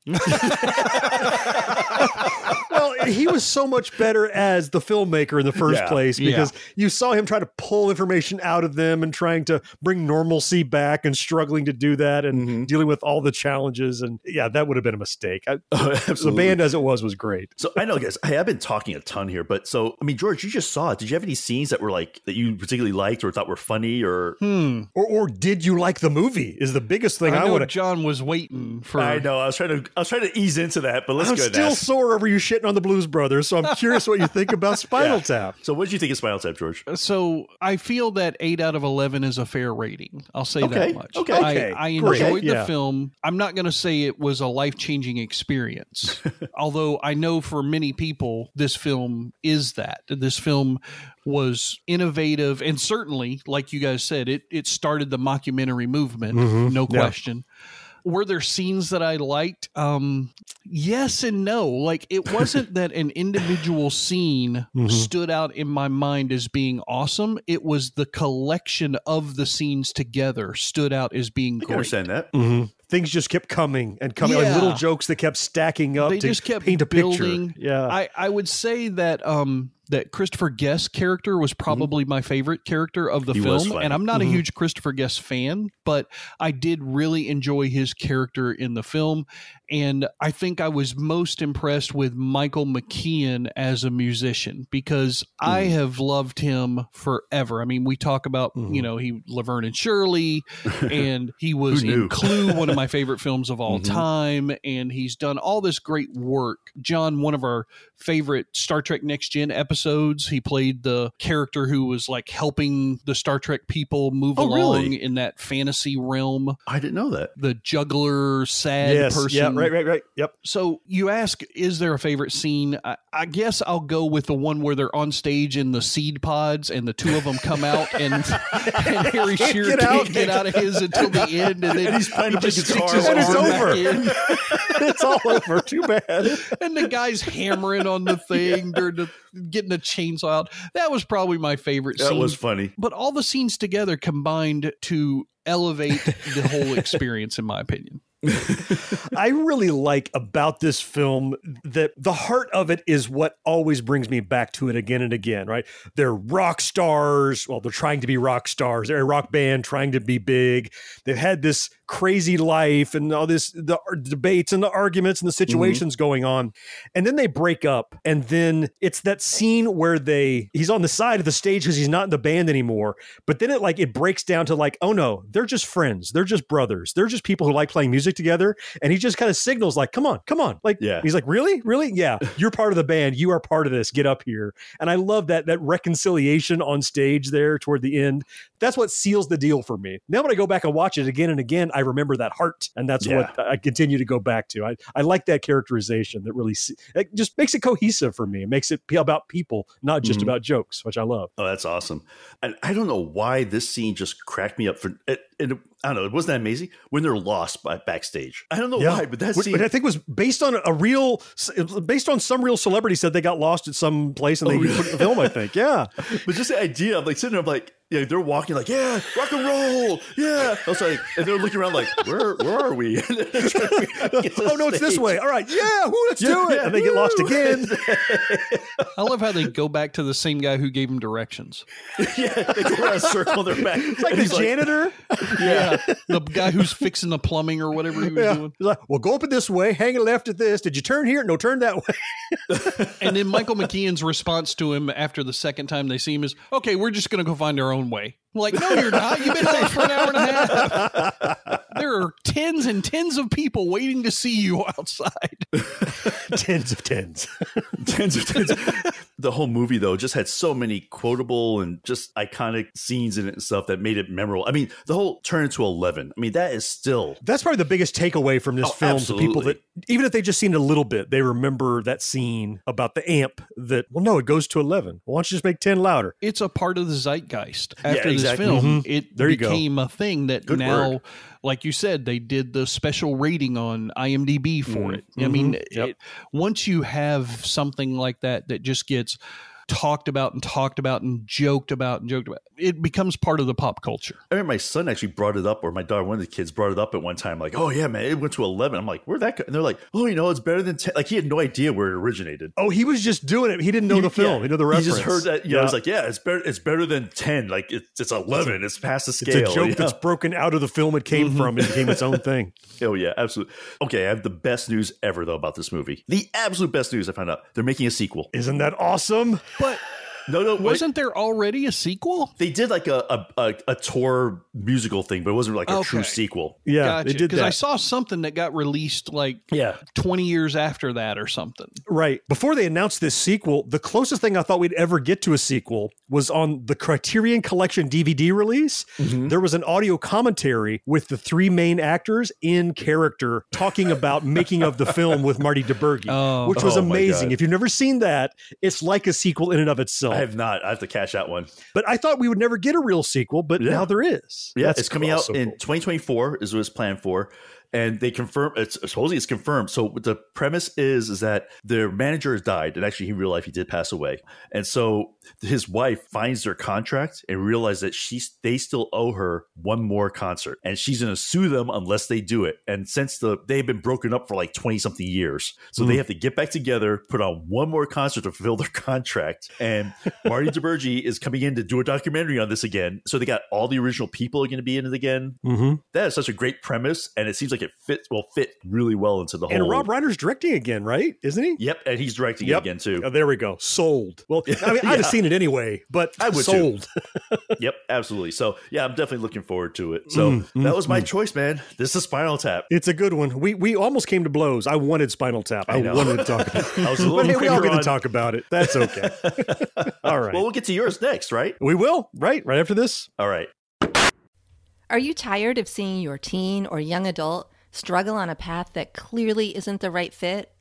Speaker 6: Well, he was so much better as the filmmaker in the first
Speaker 7: Yeah.
Speaker 6: place because
Speaker 8: Yeah.
Speaker 6: you saw him try to pull information out of them and trying to bring normalcy back and struggling to do that and
Speaker 7: Mhm.
Speaker 6: dealing with all the challenges. And yeah, that would have been a mistake. I,
Speaker 7: Oh,
Speaker 6: the
Speaker 7: absolutely.
Speaker 6: band as it was was great.
Speaker 7: So I know, guys, I have been talking a ton here, but so, I mean, George, you just saw it. Did you have any scenes that were like, that you particularly liked or thought were funny or?
Speaker 8: Hmm.
Speaker 6: Or, or did you like the movie? Is the biggest thing I,
Speaker 8: I know
Speaker 6: would have.
Speaker 8: John was waiting for.
Speaker 7: I know. I was trying to, I was trying to ease into that, but let's
Speaker 6: I'm
Speaker 7: go.
Speaker 6: still
Speaker 7: Nas.
Speaker 6: sore over you shitting on the Blues Brothers, so I'm curious what you think about Spinal
Speaker 7: Yeah.
Speaker 6: Tap.
Speaker 7: So what did you think of Spinal Tap, George?
Speaker 8: So I feel that eight out of eleven is a fair rating. I'll say
Speaker 7: Okay,
Speaker 8: that much.
Speaker 7: okay.
Speaker 8: I,
Speaker 6: Okay,
Speaker 8: I
Speaker 6: great,
Speaker 8: enjoyed
Speaker 6: yeah.
Speaker 8: the film. I'm not going to say it was a life-changing experience, although I know for many people this film is that. This film was innovative and certainly, like you guys said, it it started the mockumentary movement,
Speaker 6: Mhm,
Speaker 8: no
Speaker 6: yeah.
Speaker 8: question. Were there scenes that I liked? Um, yes and no. Like, it wasn't that an individual scene
Speaker 6: Mhm.
Speaker 8: stood out in my mind as being awesome. It was the collection of the scenes together stood out as being
Speaker 7: I can
Speaker 8: great.
Speaker 7: understand that.
Speaker 6: Mm-hmm. Things just kept coming and coming, like
Speaker 8: Yeah.
Speaker 6: little jokes that kept stacking up
Speaker 8: They
Speaker 6: to
Speaker 8: just kept
Speaker 6: paint a
Speaker 8: building.
Speaker 6: picture. Yeah.
Speaker 8: I, I would say that um that Christopher Guest's character was probably my favorite character of the
Speaker 7: He was
Speaker 8: film.
Speaker 7: funny.
Speaker 8: And I'm not
Speaker 6: Mhm.
Speaker 8: a huge Christopher Guest fan, but I did really enjoy his character in the film. And I think I was most impressed with Michael McKean as a musician because I have loved him forever. I mean, we talk about,
Speaker 6: Mhm.
Speaker 8: you know, he Laverne and Shirley, and he was
Speaker 7: Who knew?
Speaker 8: in Clue, one of my favorite films of all
Speaker 7: Mhm.
Speaker 8: time, and he's done all this great work. John, one of our favorite Star Trek Next Gen episodes, he played the character who was like helping the Star Trek people move
Speaker 7: Oh,
Speaker 8: along
Speaker 7: really?
Speaker 8: in that fantasy realm.
Speaker 7: I didn't know that.
Speaker 8: The juggler, sad
Speaker 6: yes.
Speaker 8: person.
Speaker 6: Yeah. Right. Right. Right. Yep.
Speaker 8: So you ask, is there a favorite scene? I, I guess I'll go with the one where they're on stage in the seed pods and the two of them come out and, and Harry
Speaker 6: Can't
Speaker 8: Shearer
Speaker 6: get
Speaker 8: can't
Speaker 6: out.
Speaker 8: get out of his until the end. And then
Speaker 7: And he's playing
Speaker 8: he
Speaker 7: up the
Speaker 8: just
Speaker 7: guitar
Speaker 8: sticks his
Speaker 6: and it's
Speaker 8: arm back
Speaker 6: over.
Speaker 8: in.
Speaker 6: It's all over. Too bad.
Speaker 8: And the guy's hammering on the thing during the getting the chainsaw out. That was probably my favorite
Speaker 7: That
Speaker 8: scene.
Speaker 7: was funny.
Speaker 8: But all the scenes together combined to elevate the whole experience, in my opinion.
Speaker 6: I really like about this film that the heart of it is what always brings me back to it again and again, right? They're rock stars. Well, they're trying to be rock stars. They're a rock band trying to be big. They've had this crazy life and all this, the debates and the arguments and the situations mm-hmm. going on. And then they break up. And then it's that scene where they, he's on the side of the stage because he's not in the band anymore. But then it like, it breaks down to like, oh no, they're just friends. They're just brothers. They're just people who like playing music together. And he just kind of signals like, come on, come on. Like,
Speaker 7: yeah.
Speaker 6: He's like, really? Really? Yeah. You're part of the band. You are part of this. Get up here. And I love that, that reconciliation on stage there toward the end. That's what seals the deal for me. Now when I go back and watch it again and again, I remember that heart. And that's
Speaker 7: Yeah.
Speaker 6: what I continue to go back to. I, I like that characterization that really, it just makes it cohesive for me. It makes it about people, not just
Speaker 7: Mhm.
Speaker 6: about jokes, which I love.
Speaker 7: Oh, that's awesome. And I don't know why this scene just cracked me up for it. it I don't know. Wasn't that amazing when they're lost by backstage? I don't know
Speaker 6: Yeah.
Speaker 7: why, but that
Speaker 6: Which-
Speaker 7: scene.
Speaker 6: But I think was based on a real, based on some real celebrity said they got lost at some place and
Speaker 7: Oh,
Speaker 6: they
Speaker 7: really?
Speaker 6: put it in the film, I think. Yeah.
Speaker 7: But just the idea of like sitting there, I'm like, yeah, they're walking like, yeah, rock and roll, yeah. I was like, and they're looking around like, where, where are we?
Speaker 6: Oh no, it's this way. All right, yeah, woo, let's
Speaker 7: Yeah,
Speaker 6: do it.
Speaker 7: yeah,
Speaker 6: And they get lost
Speaker 7: woo.
Speaker 6: again.
Speaker 8: I love how they go back to the same guy who gave them directions.
Speaker 7: Yeah, they go around a circle, they're back.
Speaker 6: It's like
Speaker 7: And
Speaker 6: the
Speaker 7: he's like,
Speaker 6: janitor.
Speaker 8: Yeah. The guy who's fixing the plumbing or whatever he was
Speaker 6: Yeah.
Speaker 8: doing.
Speaker 6: He's like, well, go up it this way, hang a left at this. Did you turn here? No, turn that way.
Speaker 8: And then Michael McKean's response to him after the second time they see him is, okay, we're just going to go find our own way. I'm like, no, you're not. You've been out for an hour and a half. There are tens and tens of people waiting to see you outside.
Speaker 6: Tens of tens.
Speaker 7: tens of tens. The whole movie though just had so many quotable and just iconic scenes in it and stuff that made it memorable. I mean, the whole turn into eleven. I mean, that is still
Speaker 6: That's probably the biggest takeaway from this
Speaker 7: Oh,
Speaker 6: film to people
Speaker 7: absolutely.
Speaker 6: that, even if they just seen it a little bit, they remember that scene about the amp that, well, no, it goes to eleven. Why don't you just make ten louder?
Speaker 8: It's a part of the zeitgeist. After
Speaker 7: Yeah,
Speaker 8: this
Speaker 7: exactly.
Speaker 8: film,
Speaker 6: Mhm.
Speaker 8: it
Speaker 6: There you go.
Speaker 8: became a thing that
Speaker 7: Good
Speaker 8: now,
Speaker 7: word.
Speaker 8: like you said, they did the special rating on I M D B for
Speaker 7: Mhm.
Speaker 8: it. I mean,
Speaker 6: Yep.
Speaker 8: it, once you have something like that that just gets talked about and talked about and joked about and joked about. It becomes part of the pop culture.
Speaker 7: I remember my son actually brought it up, or my daughter, one of the kids brought it up at one time, like, oh yeah, man, it went to eleven. I'm like, where'd that go? And they're like, oh, you know, it's better than ten. Like, he had no idea where it originated.
Speaker 6: Oh, he was just doing it. He didn't know the film.
Speaker 7: Yeah.
Speaker 6: He knew the reference.
Speaker 7: He just heard that. You
Speaker 6: yeah.
Speaker 7: know, I was like, yeah, it's better. It's better than ten. Like, it's, it's eleven. It's, a, it's past the scale.
Speaker 6: It's a joke
Speaker 7: yeah.
Speaker 6: that's broken out of the film it came mm-hmm. from and became its own thing.
Speaker 7: Oh yeah, absolutely. Okay, I have the best news ever though about this movie. The absolute best news I found out. They're making a sequel.
Speaker 6: Isn't that awesome?
Speaker 8: But
Speaker 7: no, no,
Speaker 8: wasn't
Speaker 7: wait.
Speaker 8: there already a sequel?
Speaker 7: They did like a a, a, a tour musical thing, but it wasn't like a
Speaker 8: okay.
Speaker 7: true sequel.
Speaker 6: Yeah,
Speaker 8: gotcha.
Speaker 6: they did
Speaker 8: because
Speaker 6: that.
Speaker 8: I saw something that got released like
Speaker 7: yeah.
Speaker 8: twenty years after that or something.
Speaker 6: Right. Before they announced this sequel, the closest thing I thought we'd ever get to a sequel was on the Criterion Collection D V D release. Mm-hmm. There was an audio commentary with the three main actors in character talking about making of the film with Marty DiBergi, oh. which was
Speaker 7: oh
Speaker 6: amazing. If you've never seen that, it's like a sequel in and of itself.
Speaker 7: I have not. I have to catch that one.
Speaker 6: But I thought we would never get a real sequel, but yeah. now there is.
Speaker 7: Yeah,
Speaker 6: That's
Speaker 7: it's coming
Speaker 6: cool.
Speaker 7: out
Speaker 6: So
Speaker 7: in
Speaker 6: cool.
Speaker 7: twenty twenty-four is what it's planned for. And they confirm it's supposedly it's confirmed. So what the premise is is that their manager has died, and actually in real life he did pass away. And so his wife finds their contract and realizes that she they still owe her one more concert, and she's going to sue them unless they do it. And since the they've been broken up for like twenty something years, so mm. they have to get back together, put on one more concert to fulfill their contract. And Marty DiBergi is coming in to do a documentary on this again. So they got all the original people are going to be in it again.
Speaker 6: Mm-hmm.
Speaker 7: That is such a great premise, and it seems like it fits will fit really well into the whole.
Speaker 6: And Rob Reiner's directing again, right? Isn't he?
Speaker 7: Yep, and he's directing
Speaker 6: yep.
Speaker 7: it again too.
Speaker 6: Oh, there we go. Sold. Well, I mean,
Speaker 7: yeah.
Speaker 6: I'd have seen it anyway, but
Speaker 7: I would
Speaker 6: sold.
Speaker 7: Yep, absolutely. So yeah, I'm definitely looking forward to it. So
Speaker 6: mm,
Speaker 7: that
Speaker 6: mm,
Speaker 7: was my
Speaker 6: mm.
Speaker 7: choice, man. This is Spinal Tap.
Speaker 6: It's a good one. We we almost came to blows. I wanted Spinal Tap. I, I wanted to talk about it.
Speaker 7: I was a little
Speaker 6: but hey, we all get
Speaker 7: on.
Speaker 6: to talk about it. That's okay. All right.
Speaker 7: Well, we'll get to yours next, right?
Speaker 6: We will. Right. Right after this.
Speaker 7: All right.
Speaker 12: Are you tired of seeing your teen or young adult struggle on a path that clearly isn't the right fit?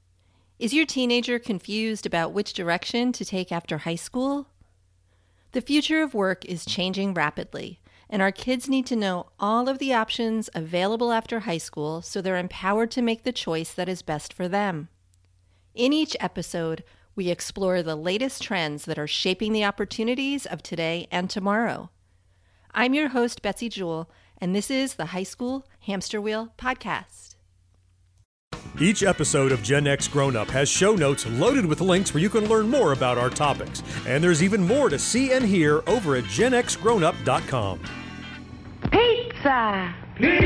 Speaker 12: Is your teenager confused about which direction to take after high school? The future of work is changing rapidly, and our kids need to know all of the options available after high school so they're empowered to make the choice that is best for them. In each episode, we explore the latest trends that are shaping the opportunities of today and tomorrow. I'm your host, Betsy Jewell, and this is the High School Hamster Wheel Podcast.
Speaker 6: Each episode of Gen X Grown Up has show notes loaded with links where you can learn more about our topics. And there's even more to see and hear over at gen x grown up dot com.
Speaker 11: Pizza!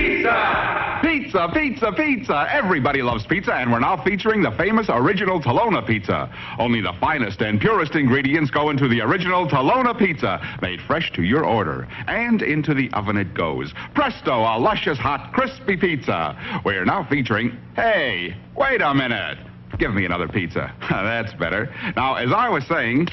Speaker 9: Pizza! Pizza, pizza, pizza. Everybody loves pizza, and we're now featuring the famous original Tolona pizza. Only the finest and purest ingredients go into the original Tolona pizza, made fresh to your order. And into the oven it goes. Presto, a luscious, hot, crispy pizza. We're now featuring... Hey, wait a minute. Give me another pizza. That's better. Now, as I was saying...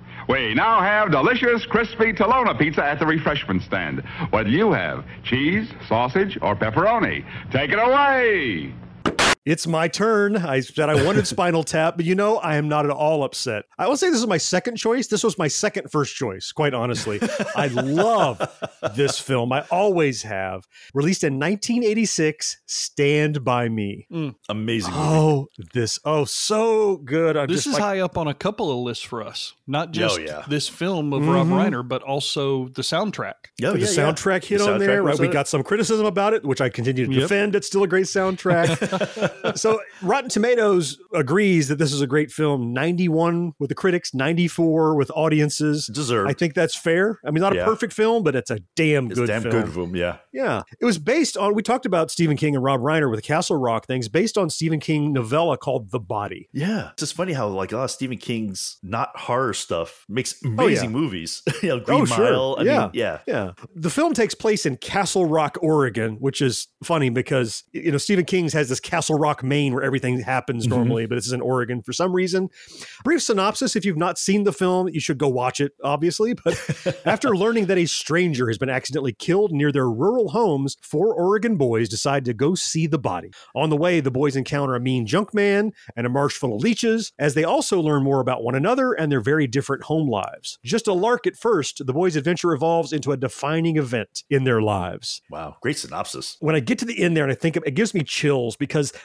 Speaker 9: We now have delicious, crispy Tolona pizza at the refreshment stand. What do you have? Cheese, sausage, or pepperoni? Take it away!
Speaker 6: It's my turn. I said I wanted Spinal Tap, but you know, I am not at all upset. I will say this is my second choice. This was my second first choice, quite honestly. I love this film. I always have. Released in nineteen eighty-six, Stand By Me.
Speaker 8: Mm.
Speaker 7: Amazing movie.
Speaker 6: Oh, this. Oh, so good. I'm
Speaker 8: this
Speaker 6: just
Speaker 8: is
Speaker 6: like,
Speaker 8: high up on a couple of lists for us. Not just
Speaker 7: oh, yeah.
Speaker 8: this film of
Speaker 6: mm-hmm.
Speaker 8: Rob Reiner, but also the soundtrack.
Speaker 7: Oh,
Speaker 6: the
Speaker 7: yeah,
Speaker 6: soundtrack
Speaker 7: yeah.
Speaker 6: hit
Speaker 7: the
Speaker 6: on
Speaker 7: soundtrack
Speaker 6: there. Right? We
Speaker 7: it.
Speaker 6: got some criticism about it, which I continue to
Speaker 8: Yep.
Speaker 6: defend. It's still a great soundtrack. So Rotten Tomatoes agrees that this is a great film. ninety-one with the critics, ninety-four with audiences.
Speaker 7: Deserved.
Speaker 6: I think that's fair. I mean, not
Speaker 7: Yeah.
Speaker 6: a perfect film, but it's a damn
Speaker 7: It's
Speaker 6: good
Speaker 7: damn
Speaker 6: film.
Speaker 7: good of them, yeah.
Speaker 6: Yeah. It was based on, we talked about Stephen King and Rob Reiner with the Castle Rock things, based on Stephen King novella called The Body.
Speaker 7: Yeah. It's just funny how like a lot of Stephen King's not horror stuff makes amazing
Speaker 6: yeah.
Speaker 7: movies. you know, Green
Speaker 6: Oh,
Speaker 7: Mile.
Speaker 6: sure.
Speaker 7: I
Speaker 6: yeah.
Speaker 7: mean, yeah.
Speaker 6: Yeah. The film takes place in Castle Rock, Oregon, which is funny because, you know, Stephen King's has this Castle Rock, Maine, where everything happens
Speaker 7: Mm-hmm.
Speaker 6: normally, but this is in Oregon for some reason. Brief synopsis. If you've not seen the film, you should go watch it, obviously. But after learning that a stranger has been accidentally killed near their rural homes, four Oregon boys decide to go see the body. On the way, the boys encounter a mean junk man and a marsh full of leeches, as they also learn more about one another and their very different home lives. Just a lark at first, the boys' adventure evolves into a defining event in their lives.
Speaker 7: Wow. Great synopsis.
Speaker 6: When I get to the end there and I think of, it gives me chills because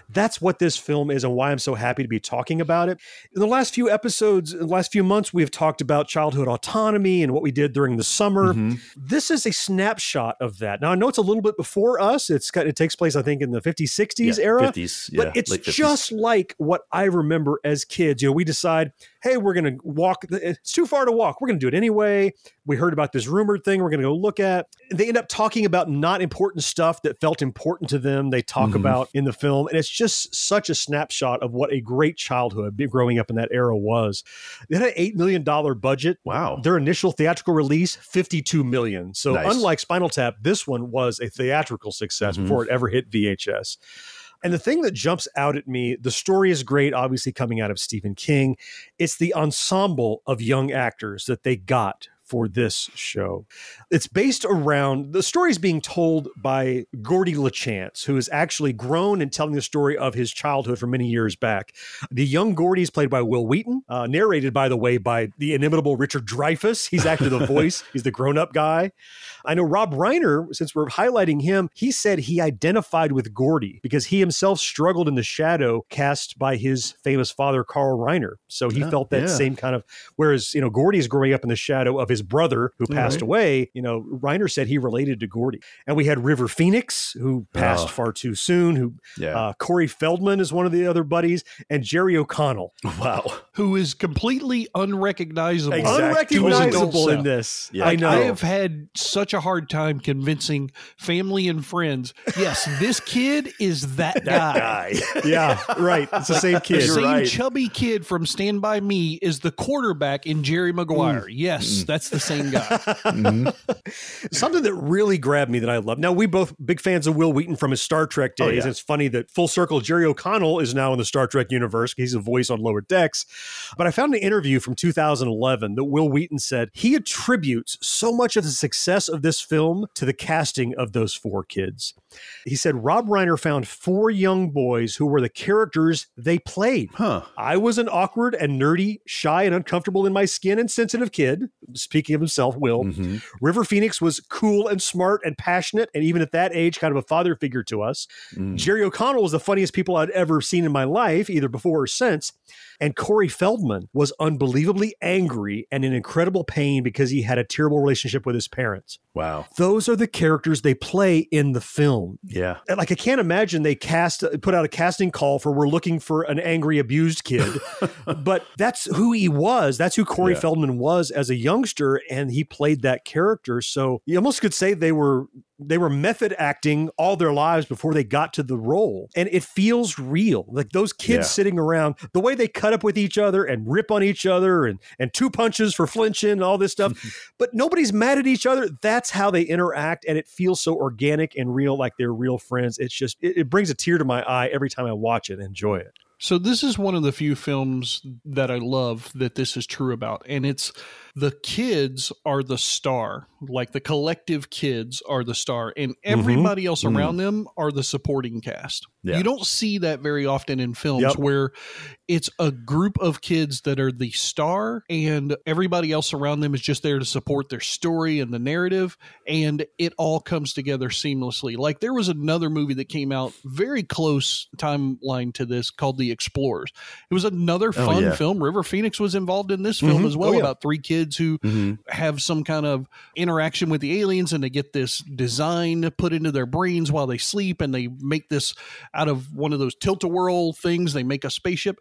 Speaker 6: That's what this film is and why I'm so happy to be talking about it. In the last few episodes, in the last few months, we've talked about childhood autonomy and what we did during the summer. Mm-hmm. This is a snapshot of that. Now, I know it's a little bit before us. It's got, it takes place, I think, in the fifties, sixties
Speaker 13: yeah,
Speaker 6: era.
Speaker 13: fifties, yeah,
Speaker 6: but it's
Speaker 13: late fifties.
Speaker 6: Just like what I remember as kids. You know, we decide, hey, we're going to walk. It's too far to walk. We're going to do it anyway. We heard about this rumored thing we're going to go look at. They end up talking about not important stuff that felt important to them. They talk mm-hmm. about in the film. And it's just such a snapshot of what a great childhood growing up in that era was. They had an eight million dollars budget.
Speaker 13: Wow.
Speaker 6: Their initial theatrical release, fifty-two million dollars. So
Speaker 13: nice.
Speaker 6: Unlike Spinal Tap, this one was a theatrical success mm-hmm. before it ever hit V H S. And the thing that jumps out at me, the story is great, obviously coming out of Stephen King. It's the ensemble of young actors that they got for this show. It's based around, the story is being told by Gordie LaChance, who has actually grown and telling the story of his childhood for many years back. The young Gordie is played by Will Wheaton, uh, narrated, by the way, by the inimitable Richard Dreyfuss. He's actually the voice. He's the grown-up guy. I know Rob Reiner, since we're highlighting him, he said he identified with Gordie because he himself struggled in the shadow cast by his famous father, Carl Reiner. So he
Speaker 13: yeah,
Speaker 6: felt that
Speaker 13: yeah.
Speaker 6: same kind of, whereas, you know, Gordie is growing up in the shadow of his brother who passed right. away. You know, Reiner said he related to Gordie. And we had River Phoenix, who passed oh. far too soon, who
Speaker 13: yeah.
Speaker 6: uh, Corey Feldman is one of the other buddies, and Jerry O'Connell.
Speaker 13: Wow.
Speaker 8: Who is completely unrecognizable.
Speaker 6: Exactly. Unrecognizable in this.
Speaker 8: Yeah.
Speaker 6: I know.
Speaker 8: I have had such a hard time convincing family and friends, yes, this kid is that,
Speaker 13: that
Speaker 8: guy.
Speaker 13: guy.
Speaker 6: Yeah, right. It's the
Speaker 8: like,
Speaker 6: same kid.
Speaker 8: The same
Speaker 13: right.
Speaker 8: chubby kid from Stand By Me is the quarterback in Jerry Maguire. Mm. Yes, mm. that's the same guy.
Speaker 6: mm-hmm. Something that really grabbed me that I love. Now, we both big fans of Will Wheaton from his Star Trek days.
Speaker 13: Oh, yeah.
Speaker 6: It's funny that full circle Jerry O'Connell is now in the Star Trek universe. He's a voice on Lower Decks. But I found an interview from two thousand eleven that Will Wheaton said he attributes so much of the success of this film to the casting of those four kids. He said Rob Reiner found four young boys who were the characters they played.
Speaker 13: Huh.
Speaker 6: I was an awkward and nerdy, shy and uncomfortable in my skin and sensitive kid. Speaking of himself, Will.
Speaker 13: Mm-hmm.
Speaker 6: River Phoenix was cool and smart and passionate, and even at that age, kind of a father figure to us. Mm. Jerry O'Connell was the funniest people I'd ever seen in my life, either before or since. And Corey Feldman was unbelievably angry and in incredible pain because he had a terrible relationship with his parents.
Speaker 13: Wow.
Speaker 6: Those are the characters they play in the film.
Speaker 13: Yeah.
Speaker 6: Like, I can't imagine they cast, put out a casting call for, we're looking for an angry, abused kid. But that's who he was. That's who Corey
Speaker 13: yeah.
Speaker 6: Feldman was as a youngster, and he played that character. So you almost could say they were they were method acting all their lives before they got to the role. And it feels real. Like those kids
Speaker 13: yeah.
Speaker 6: sitting around, the way they cut up with each other and rip on each other and, and two punches for flinching and all this stuff. But nobody's mad at each other. That's how they interact. And it feels so organic and real, like they're real friends. It's just, it, it brings a tear to my eye every time I watch it and enjoy it.
Speaker 8: So this is one of the few films that I love that this is true about. And it's the kids are the star, like the collective kids are the star, and everybody mm-hmm. else around mm. them are the supporting cast. Yeah. You don't see that very often in films yep. where it's a group of kids that are the star and everybody else around them is just there to support their story and the narrative, and it all comes together seamlessly. Like there was another movie that came out very close timeline to this called The Explorers. It was another fun oh, yeah. film. River Phoenix was involved in this film mm-hmm. as well, oh, yeah. about three kids who mm-hmm. have some kind of interaction with the aliens, and they get this design put into their brains while they sleep, and they make this out of one of those tilt-a-whirl things. They make a spaceship.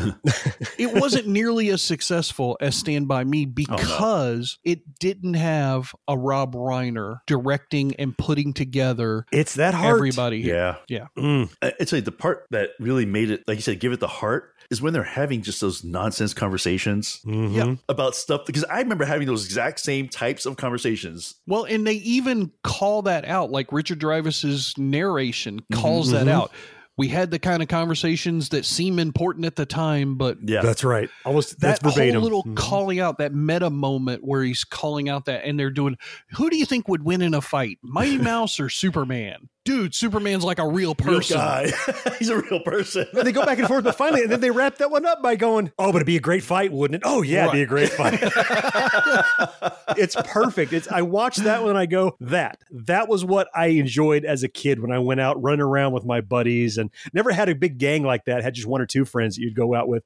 Speaker 8: It wasn't nearly as successful as Stand By Me because oh, no. it didn't have a Rob Reiner directing and putting together
Speaker 6: it's that heart.
Speaker 8: Everybody here.
Speaker 13: Yeah.
Speaker 8: Yeah.
Speaker 13: Mm. It's like the part that really made it, like you said, give it the heart, is when they're having just those nonsense conversations
Speaker 6: mm-hmm.
Speaker 13: yeah, about stuff. Because I remember having those exact same types of conversations.
Speaker 8: Well, and they even call that out. Like Richard Dreyfuss's narration calls mm-hmm. that out. We had the kind of conversations that seem important at the time, but
Speaker 6: yeah, that's right. Almost
Speaker 8: that
Speaker 6: that's verbatim.
Speaker 8: whole little
Speaker 6: mm-hmm.
Speaker 8: calling out, that meta moment where he's calling out that, and they're doing, who do you think would win in a fight, Mighty Mouse or Superman? dude, Superman's like a real
Speaker 13: Real
Speaker 8: person.
Speaker 13: guy. He's a real person.
Speaker 6: And they go back and forth, but finally, and then they wrap that one up by going, "Oh, but it'd be a great fight, wouldn't it? Oh, yeah, it'd be a great fight." It's perfect. It's I watched that one and I go, that that was what I enjoyed as a kid when I went out running around with my buddies, and never had a big gang like that. Had just one or two friends that you'd go out with.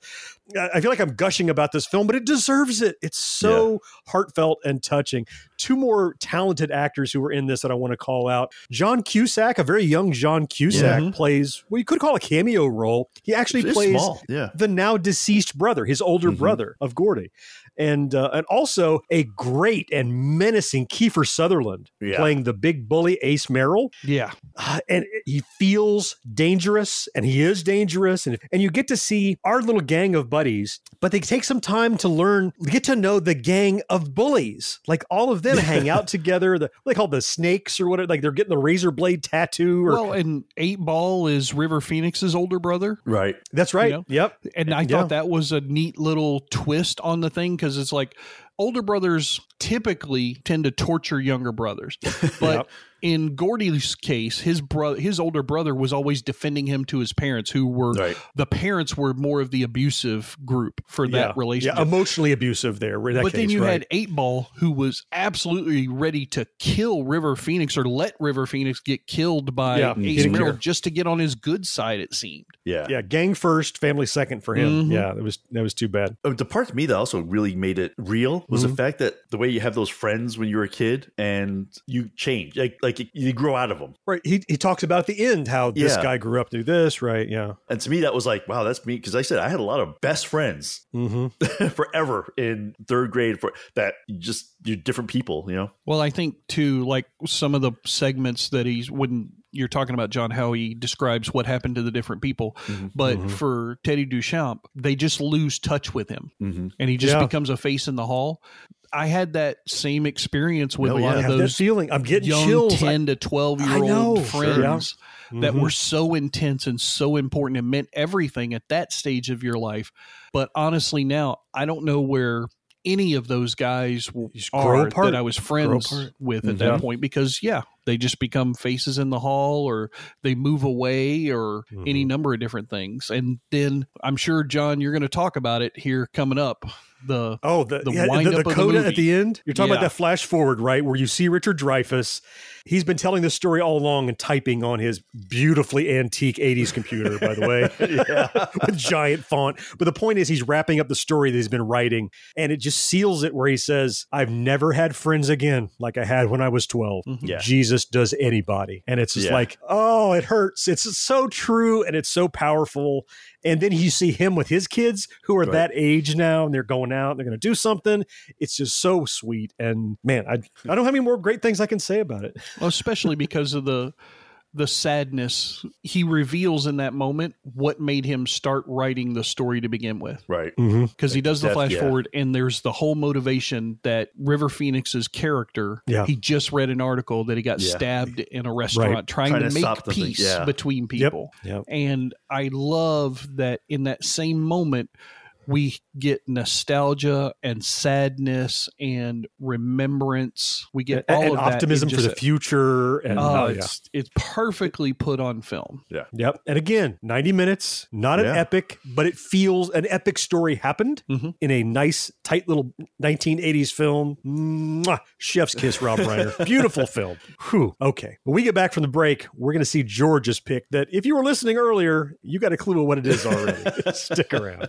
Speaker 6: I feel like I'm gushing about this film, but it deserves it. It's so yeah. heartfelt and touching. Two more talented actors who were in this that I want to call out. John Cusack, a very young John Cusack, yeah. plays what you could call a cameo role. He actually it's plays
Speaker 13: yeah.
Speaker 6: the now deceased brother, his older mm-hmm. brother of Gordy. And uh, and also a great and menacing Kiefer Sutherland yeah. playing the big bully Ace Merrill.
Speaker 8: Yeah.
Speaker 6: Uh, and he feels dangerous, and he is dangerous. And, and you get to see our little gang of buddies, but they take some time to learn, get to know the gang of bullies. Like all of them hang out together. The, what they call the snakes or whatever. Like they're getting the razor blade tattoo. Or,
Speaker 8: well, and Eight Ball is River Phoenix's older brother.
Speaker 13: Right.
Speaker 6: That's right.
Speaker 8: You know?
Speaker 6: Yep.
Speaker 8: And I
Speaker 6: yeah.
Speaker 8: thought that was a neat little twist on the thing, because it's like older brothers typically tend to torture younger brothers. But yep. in Gordy's case, his brother, his older brother was always defending him to his parents, who were right. the parents were more of the abusive group for that
Speaker 6: yeah.
Speaker 8: relationship.
Speaker 6: Yeah, emotionally abusive there. In that
Speaker 8: but
Speaker 6: case,
Speaker 8: then you
Speaker 6: right.
Speaker 8: had Eight Ball, who was absolutely ready to kill River Phoenix or let River Phoenix get killed by
Speaker 6: yeah,
Speaker 8: Ace Merrill just to get on his good side, it seemed.
Speaker 13: Yeah.
Speaker 6: Yeah. Gang first, family second for him. Mm-hmm. Yeah. It was, that was too bad.
Speaker 13: Oh, the part to me that also really made it real was
Speaker 6: mm-hmm.
Speaker 13: the fact that the way you have those friends when you're a kid and you change, like, like you grow out of them.
Speaker 6: Right. He, he talks about at the end how this
Speaker 13: yeah.
Speaker 6: guy grew up to do this. Right. Yeah.
Speaker 13: And to me, that was like, wow, that's me. Because I said I had a lot of best friends
Speaker 6: mm-hmm.
Speaker 13: forever in third grade for that. You just, you're different people, you know?
Speaker 8: Well, I think too, like some of the segments that he's when you're talking about, John, how he describes what happened to the different people. Mm-hmm. But mm-hmm. for Teddy Duchamp, they just lose touch with him
Speaker 13: mm-hmm.
Speaker 8: and he just
Speaker 6: yeah.
Speaker 8: becomes a face in the hall. I had that same experience with
Speaker 6: no,
Speaker 8: a lot
Speaker 6: yeah.
Speaker 8: of those
Speaker 6: feeling. I'm getting
Speaker 8: young
Speaker 6: chills.
Speaker 8: ten to twelve year old friends
Speaker 6: sure, yeah.
Speaker 8: that
Speaker 6: mm-hmm.
Speaker 8: were so intense and so important and meant everything at that stage of your life. But honestly, now I don't know where any of those guys are that I was friends with at that yeah. point, because yeah, they just become faces in the hall, or they move away, or mm-hmm. any number of different things. And then I'm sure, John, you're going to talk about it here coming up. The
Speaker 6: oh the
Speaker 8: the,
Speaker 6: yeah,
Speaker 8: wind
Speaker 6: the, the
Speaker 8: up of
Speaker 6: coda
Speaker 8: the
Speaker 6: at the end. You're talking
Speaker 8: yeah.
Speaker 6: about that flash forward, right, where you see Richard Dreyfuss. He's been telling this story all along and typing on his beautifully antique eighties computer, by the way, yeah. with giant font. But the point is, he's wrapping up the story that he's been writing, and it just seals it where he says, "I've never had friends again like I had when I was twelve.
Speaker 13: Mm-hmm. Yeah.
Speaker 6: Jesus does anybody," and it's just yeah. like, oh, it hurts. It's so true, and it's so powerful. And then you see him with his kids who are right. that age now, and they're going out, and they're going to do something. It's just so sweet. And man, I I don't have any more great things I can say about it.
Speaker 8: Well, especially because of the the sadness he reveals in that moment, what made him start writing the story to begin with.
Speaker 13: Right.
Speaker 8: Because
Speaker 6: mm-hmm.
Speaker 8: he does the
Speaker 13: Death,
Speaker 8: flash
Speaker 13: yeah.
Speaker 8: forward, and there's the whole motivation that River Phoenix's character,
Speaker 6: yeah.
Speaker 8: he just read an article that he got yeah. stabbed in a restaurant
Speaker 6: right.
Speaker 8: trying,
Speaker 13: trying
Speaker 8: to,
Speaker 13: to
Speaker 8: make peace
Speaker 13: yeah.
Speaker 8: between people.
Speaker 6: Yep. Yep.
Speaker 8: And I love that in that same moment, we get nostalgia and sadness and remembrance. We get
Speaker 6: and,
Speaker 8: all
Speaker 6: and
Speaker 8: of that.
Speaker 6: optimism for the
Speaker 8: a,
Speaker 6: future. And
Speaker 8: oh,
Speaker 6: oh,
Speaker 8: it's, yeah. it's perfectly put on film.
Speaker 13: Yeah.
Speaker 6: Yep. And again, ninety minutes, not an
Speaker 13: yeah.
Speaker 6: epic, but it feels an epic story happened
Speaker 8: mm-hmm.
Speaker 6: in a nice, tight little nineteen eighties film. Mwah! Chef's kiss, Rob Reiner. Beautiful film. Whew. Okay. When we get back from the break, we're going to see George's pick that if you were listening earlier, you got a clue of what it is already. Stick around.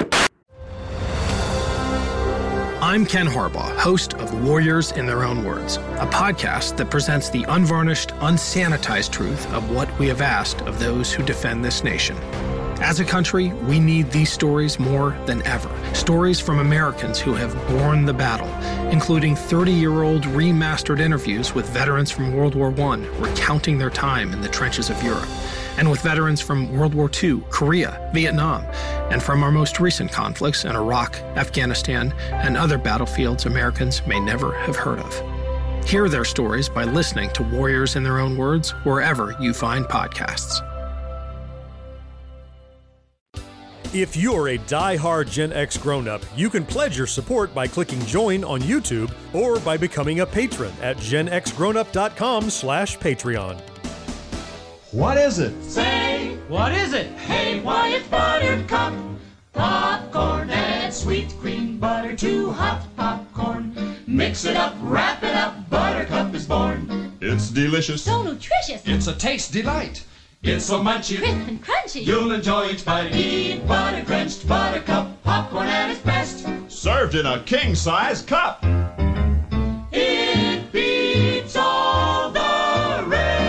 Speaker 14: I'm Ken Harbaugh, host of Warriors in Their Own Words, a podcast that presents the unvarnished, unsanitized truth of what we have asked of those who defend this nation. As a country, we need these stories more than ever. Stories from Americans who have borne the battle, including thirty-year-old remastered interviews with veterans from World War One recounting their time in the trenches of Europe, and with veterans from World War Two, Korea, Vietnam, and from our most recent conflicts in Iraq, Afghanistan, and other battlefields Americans may never have heard of. Hear their stories by listening to Warriors in Their Own Words wherever you find podcasts.
Speaker 6: If you're a die-hard Gen X grown-up, you can pledge your support by clicking join on YouTube or by becoming a patron at genxgrownup.com slash Patreon.
Speaker 15: What is it?
Speaker 16: Say, what is it? Hey, why, it's Buttercup. Popcorn and sweet cream butter, too hot popcorn. Mix it up, wrap it up, Buttercup is born.
Speaker 15: It's delicious.
Speaker 17: So nutritious.
Speaker 15: It's a taste delight.
Speaker 16: It's so munchy,
Speaker 17: crisp and crunchy.
Speaker 16: You'll enjoy each bite. Eat butter-drenched Buttercup popcorn at its best.
Speaker 15: Served in a king-size cup.
Speaker 16: It beats all the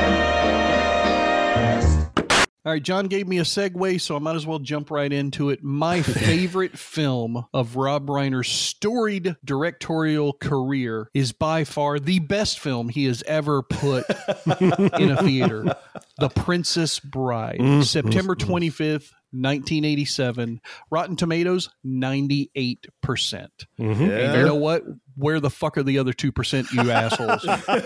Speaker 16: rest.
Speaker 8: All right, John gave me a segue, so I might as well jump right into it. My favorite film of Rob Reiner's storied directorial career is by far the best film he has ever put in a theater, The Princess Bride, mm-hmm. September twenty-fifth, nineteen eighty-seven. Rotten Tomatoes, ninety-eight percent.
Speaker 6: Mm-hmm.
Speaker 8: And
Speaker 6: Yeah.
Speaker 8: you know what? Where the fuck are the other two percent, you assholes?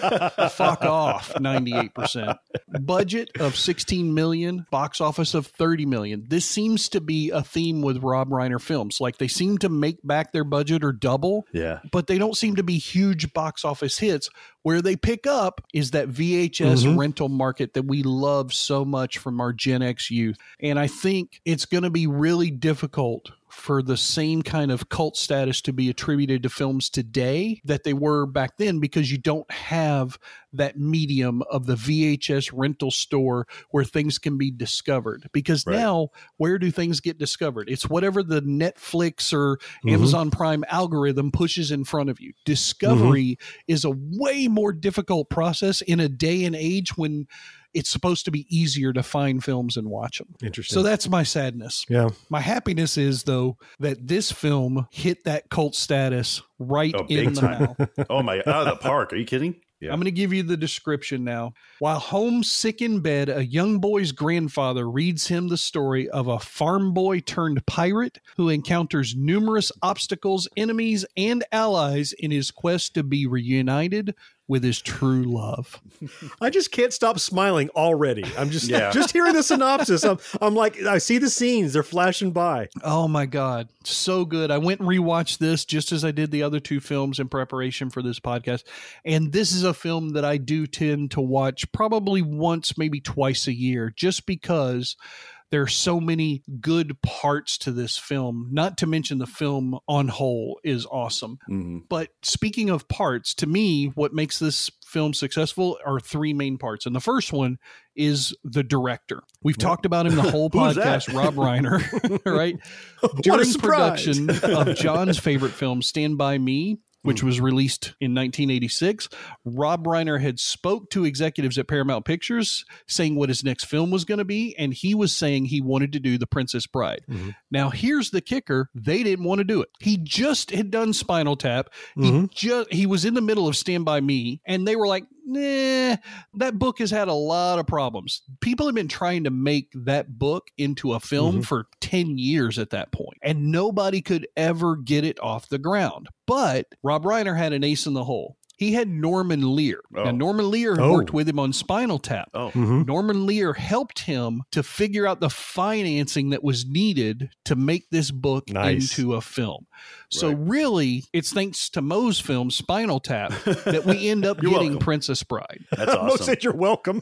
Speaker 8: Fuck off, ninety-eight percent. Budget of sixteen million dollars, box office of thirty million dollars. This seems to be a theme with Rob Reiner films. Like, they seem to make back their budget or double,
Speaker 13: Yeah.
Speaker 8: but they don't seem to be huge box office hits. Where they pick up is that V H S
Speaker 6: Mhm.
Speaker 8: rental market that we love so much from our Gen X youth. And I think it's going to be really difficult for the same kind of cult status to be attributed to films today that they were back then, because you don't have that medium of the V H S rental store where things can be discovered. Because
Speaker 13: Right.
Speaker 8: now, where do things get discovered? It's whatever the Netflix or
Speaker 6: Mhm.
Speaker 8: Amazon Prime algorithm pushes in front of you. Discovery is a way more difficult process in a day and age when it's supposed to be easier to find films and watch them.
Speaker 6: Interesting.
Speaker 8: So that's my sadness.
Speaker 6: Yeah.
Speaker 8: My happiness is, though, that this film hit that cult status right
Speaker 13: Oh,
Speaker 8: in
Speaker 13: big
Speaker 8: the
Speaker 13: time.
Speaker 8: mouth.
Speaker 13: Oh my, out of the park. Are you kidding? Yeah.
Speaker 8: I'm going to give you the description now. While homesick in bed, a young boy's grandfather reads him the story of a farm boy turned pirate who encounters numerous obstacles, enemies, and allies in his quest to be reunited with his true love.
Speaker 6: I just can't stop smiling already. I'm just
Speaker 8: Yeah.
Speaker 6: just hearing the synopsis. I'm I'm like, I see the scenes, they're flashing by.
Speaker 8: Oh my God. So good. I went and rewatched this just as I did the other two films in preparation for this podcast. And this is a film that I do tend to watch probably once, maybe twice a year, just because there are so many good parts to this film, not to mention the film on whole is awesome.
Speaker 13: Mm-hmm.
Speaker 8: But speaking of parts, to me, what makes this film successful are three main parts. And the first one is the director. We've talked about him the whole
Speaker 13: Who's
Speaker 8: podcast,
Speaker 13: that?
Speaker 8: Rob Reiner, right?
Speaker 6: What a
Speaker 8: During
Speaker 6: surprise.
Speaker 8: production of John's favorite film, Stand By Me, which was released in nineteen eighty-six, Rob Reiner had spoke to executives at Paramount Pictures saying what his next film was going to be, and he was saying he wanted to do The Princess Bride.
Speaker 6: Mm-hmm.
Speaker 8: Now, here's the kicker. They didn't want to do it. He just had done Spinal Tap. He
Speaker 6: Mhm.
Speaker 8: just he was in the middle of Stand By Me, and they were like, nah, that book has had a lot of problems. People have been trying to make that book into a film
Speaker 6: Mhm.
Speaker 8: for ten years at that point, and nobody could ever get it off the ground. But Rob Reiner had an ace in the hole. He had Norman Lear.
Speaker 13: Oh.
Speaker 8: Now, Norman Lear had
Speaker 6: Oh.
Speaker 8: worked with him on Spinal Tap.
Speaker 13: Oh.
Speaker 6: Mhm.
Speaker 8: Norman Lear helped him to figure out the financing that was needed to make this book
Speaker 6: Nice.
Speaker 8: into a film. So
Speaker 13: Right.
Speaker 8: really, it's thanks to Moe's film, Spinal Tap, that we end up
Speaker 13: You're
Speaker 8: getting
Speaker 13: welcome.
Speaker 8: Princess Bride.
Speaker 13: That's
Speaker 6: Mo
Speaker 13: awesome.
Speaker 6: said you're welcome.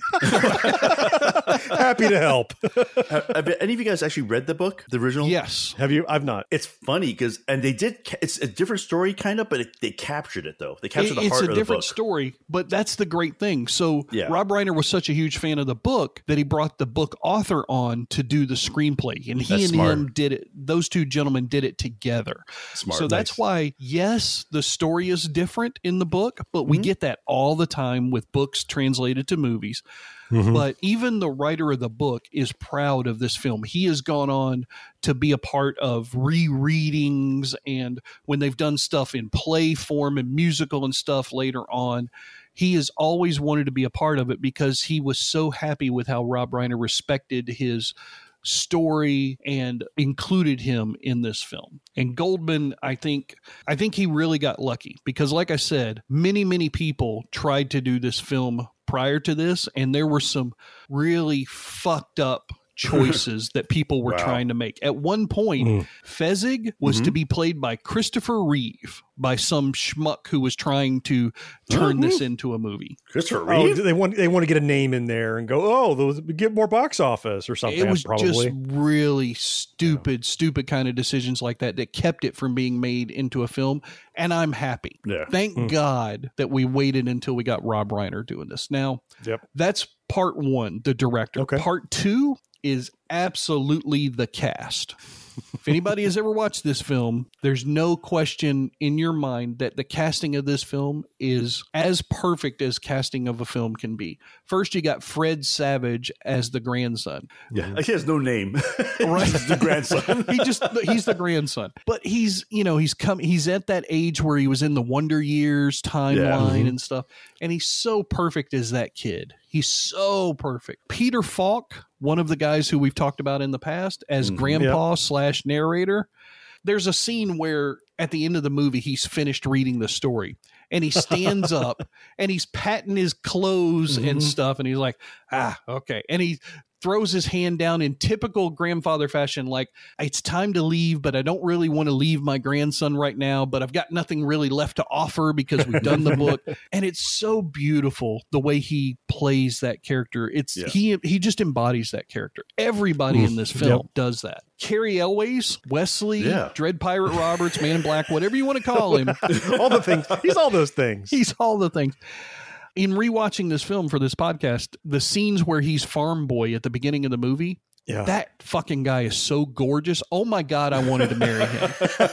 Speaker 6: Happy to help.
Speaker 13: have, have any of you guys actually read the book, the original?
Speaker 8: Yes.
Speaker 6: Have you? I've not.
Speaker 13: It's funny because, and they did, ca- it's a different story kind of, but it, they captured it though. They captured
Speaker 8: It-
Speaker 13: the
Speaker 8: it's
Speaker 13: heart
Speaker 8: a
Speaker 13: of the
Speaker 8: different
Speaker 13: book.
Speaker 8: story, but that's the great thing. So
Speaker 13: Yeah.
Speaker 8: Rob Reiner was such a huge fan of the book that he brought the book author on to do the screenplay, and he
Speaker 13: That's
Speaker 8: and
Speaker 13: smart.
Speaker 8: him did it. Those two gentlemen did it together.
Speaker 13: Smart.
Speaker 8: So that's
Speaker 6: Nice.
Speaker 8: why, yes, the story is different in the book, but we
Speaker 6: Mhm.
Speaker 8: get that all the time with books translated to movies.
Speaker 6: Mhm.
Speaker 8: But even the writer of the book is proud of this film. He has gone on to be a part of rereadings, and when they've done stuff in play form and musical and stuff later on, he has always wanted to be a part of it because he was so happy with how Rob Reiner respected his story and included him in this film. And Goldman, I think I think he really got lucky because, like I said, many, many people tried to do this film prior to this, and there were some really fucked up choices that people were
Speaker 13: Wow.
Speaker 8: trying to make. At one point,
Speaker 6: Mm.
Speaker 8: Fezzik was
Speaker 6: Mhm.
Speaker 8: to be played by Christopher Reeve, by some schmuck who was trying to turn this into a movie.
Speaker 13: Christopher
Speaker 6: Oh,
Speaker 13: Reeve?
Speaker 6: they want they want to get a name in there and go, oh, those get more box office or something.
Speaker 8: It was
Speaker 6: probably.
Speaker 8: just really stupid, stupid kind of decisions like that that kept it from being made into a film. And I'm happy.
Speaker 13: Yeah.
Speaker 8: Thank
Speaker 6: Mm.
Speaker 8: God that we waited until we got Rob Reiner doing this. Now,
Speaker 6: Yep.
Speaker 8: that's part one, the director.
Speaker 6: Okay.
Speaker 8: Part two is absolutely the cast. If anybody has ever watched this film, there's no question in your mind that the casting of this film is as perfect as casting of a film can be. First, you got Fred Savage as the grandson.
Speaker 13: Yeah, like he has no name.
Speaker 8: Right.
Speaker 13: He's the grandson.
Speaker 8: he just he's the grandson. But he's, you know, he's come he's at that age where he was in the Wonder Years timeline
Speaker 13: Yeah.
Speaker 6: Mm-hmm.
Speaker 8: and stuff. And he's so perfect as that kid. He's so perfect. Peter Falk, one of the guys who we've talked about in the past as
Speaker 6: Mhm.
Speaker 8: grandpa slash narrator. There's a scene where at the end of the movie, he's finished reading the story and he stands up and he's patting his clothes
Speaker 6: Mhm.
Speaker 8: and stuff. And he's like, ah, okay. And he throws his hand down in typical grandfather fashion, like, it's time to leave, but I don't really want to leave my grandson right now, but I've got nothing really left to offer because we've done the book. And it's so beautiful the way he plays that character. It's
Speaker 13: Yeah.
Speaker 8: he he just embodies that character. Everybody in this film does that. Carrie Elways, Wesley,
Speaker 13: Yeah.
Speaker 8: Dread Pirate Roberts, Man in Black, whatever you want to call him.
Speaker 6: all the things. He's all those things.
Speaker 8: He's all the things. In rewatching this film for this podcast, the scenes where he's farm boy at the beginning of the movie,
Speaker 6: Yeah.
Speaker 8: that fucking guy is so gorgeous. Oh my God, I wanted to marry him.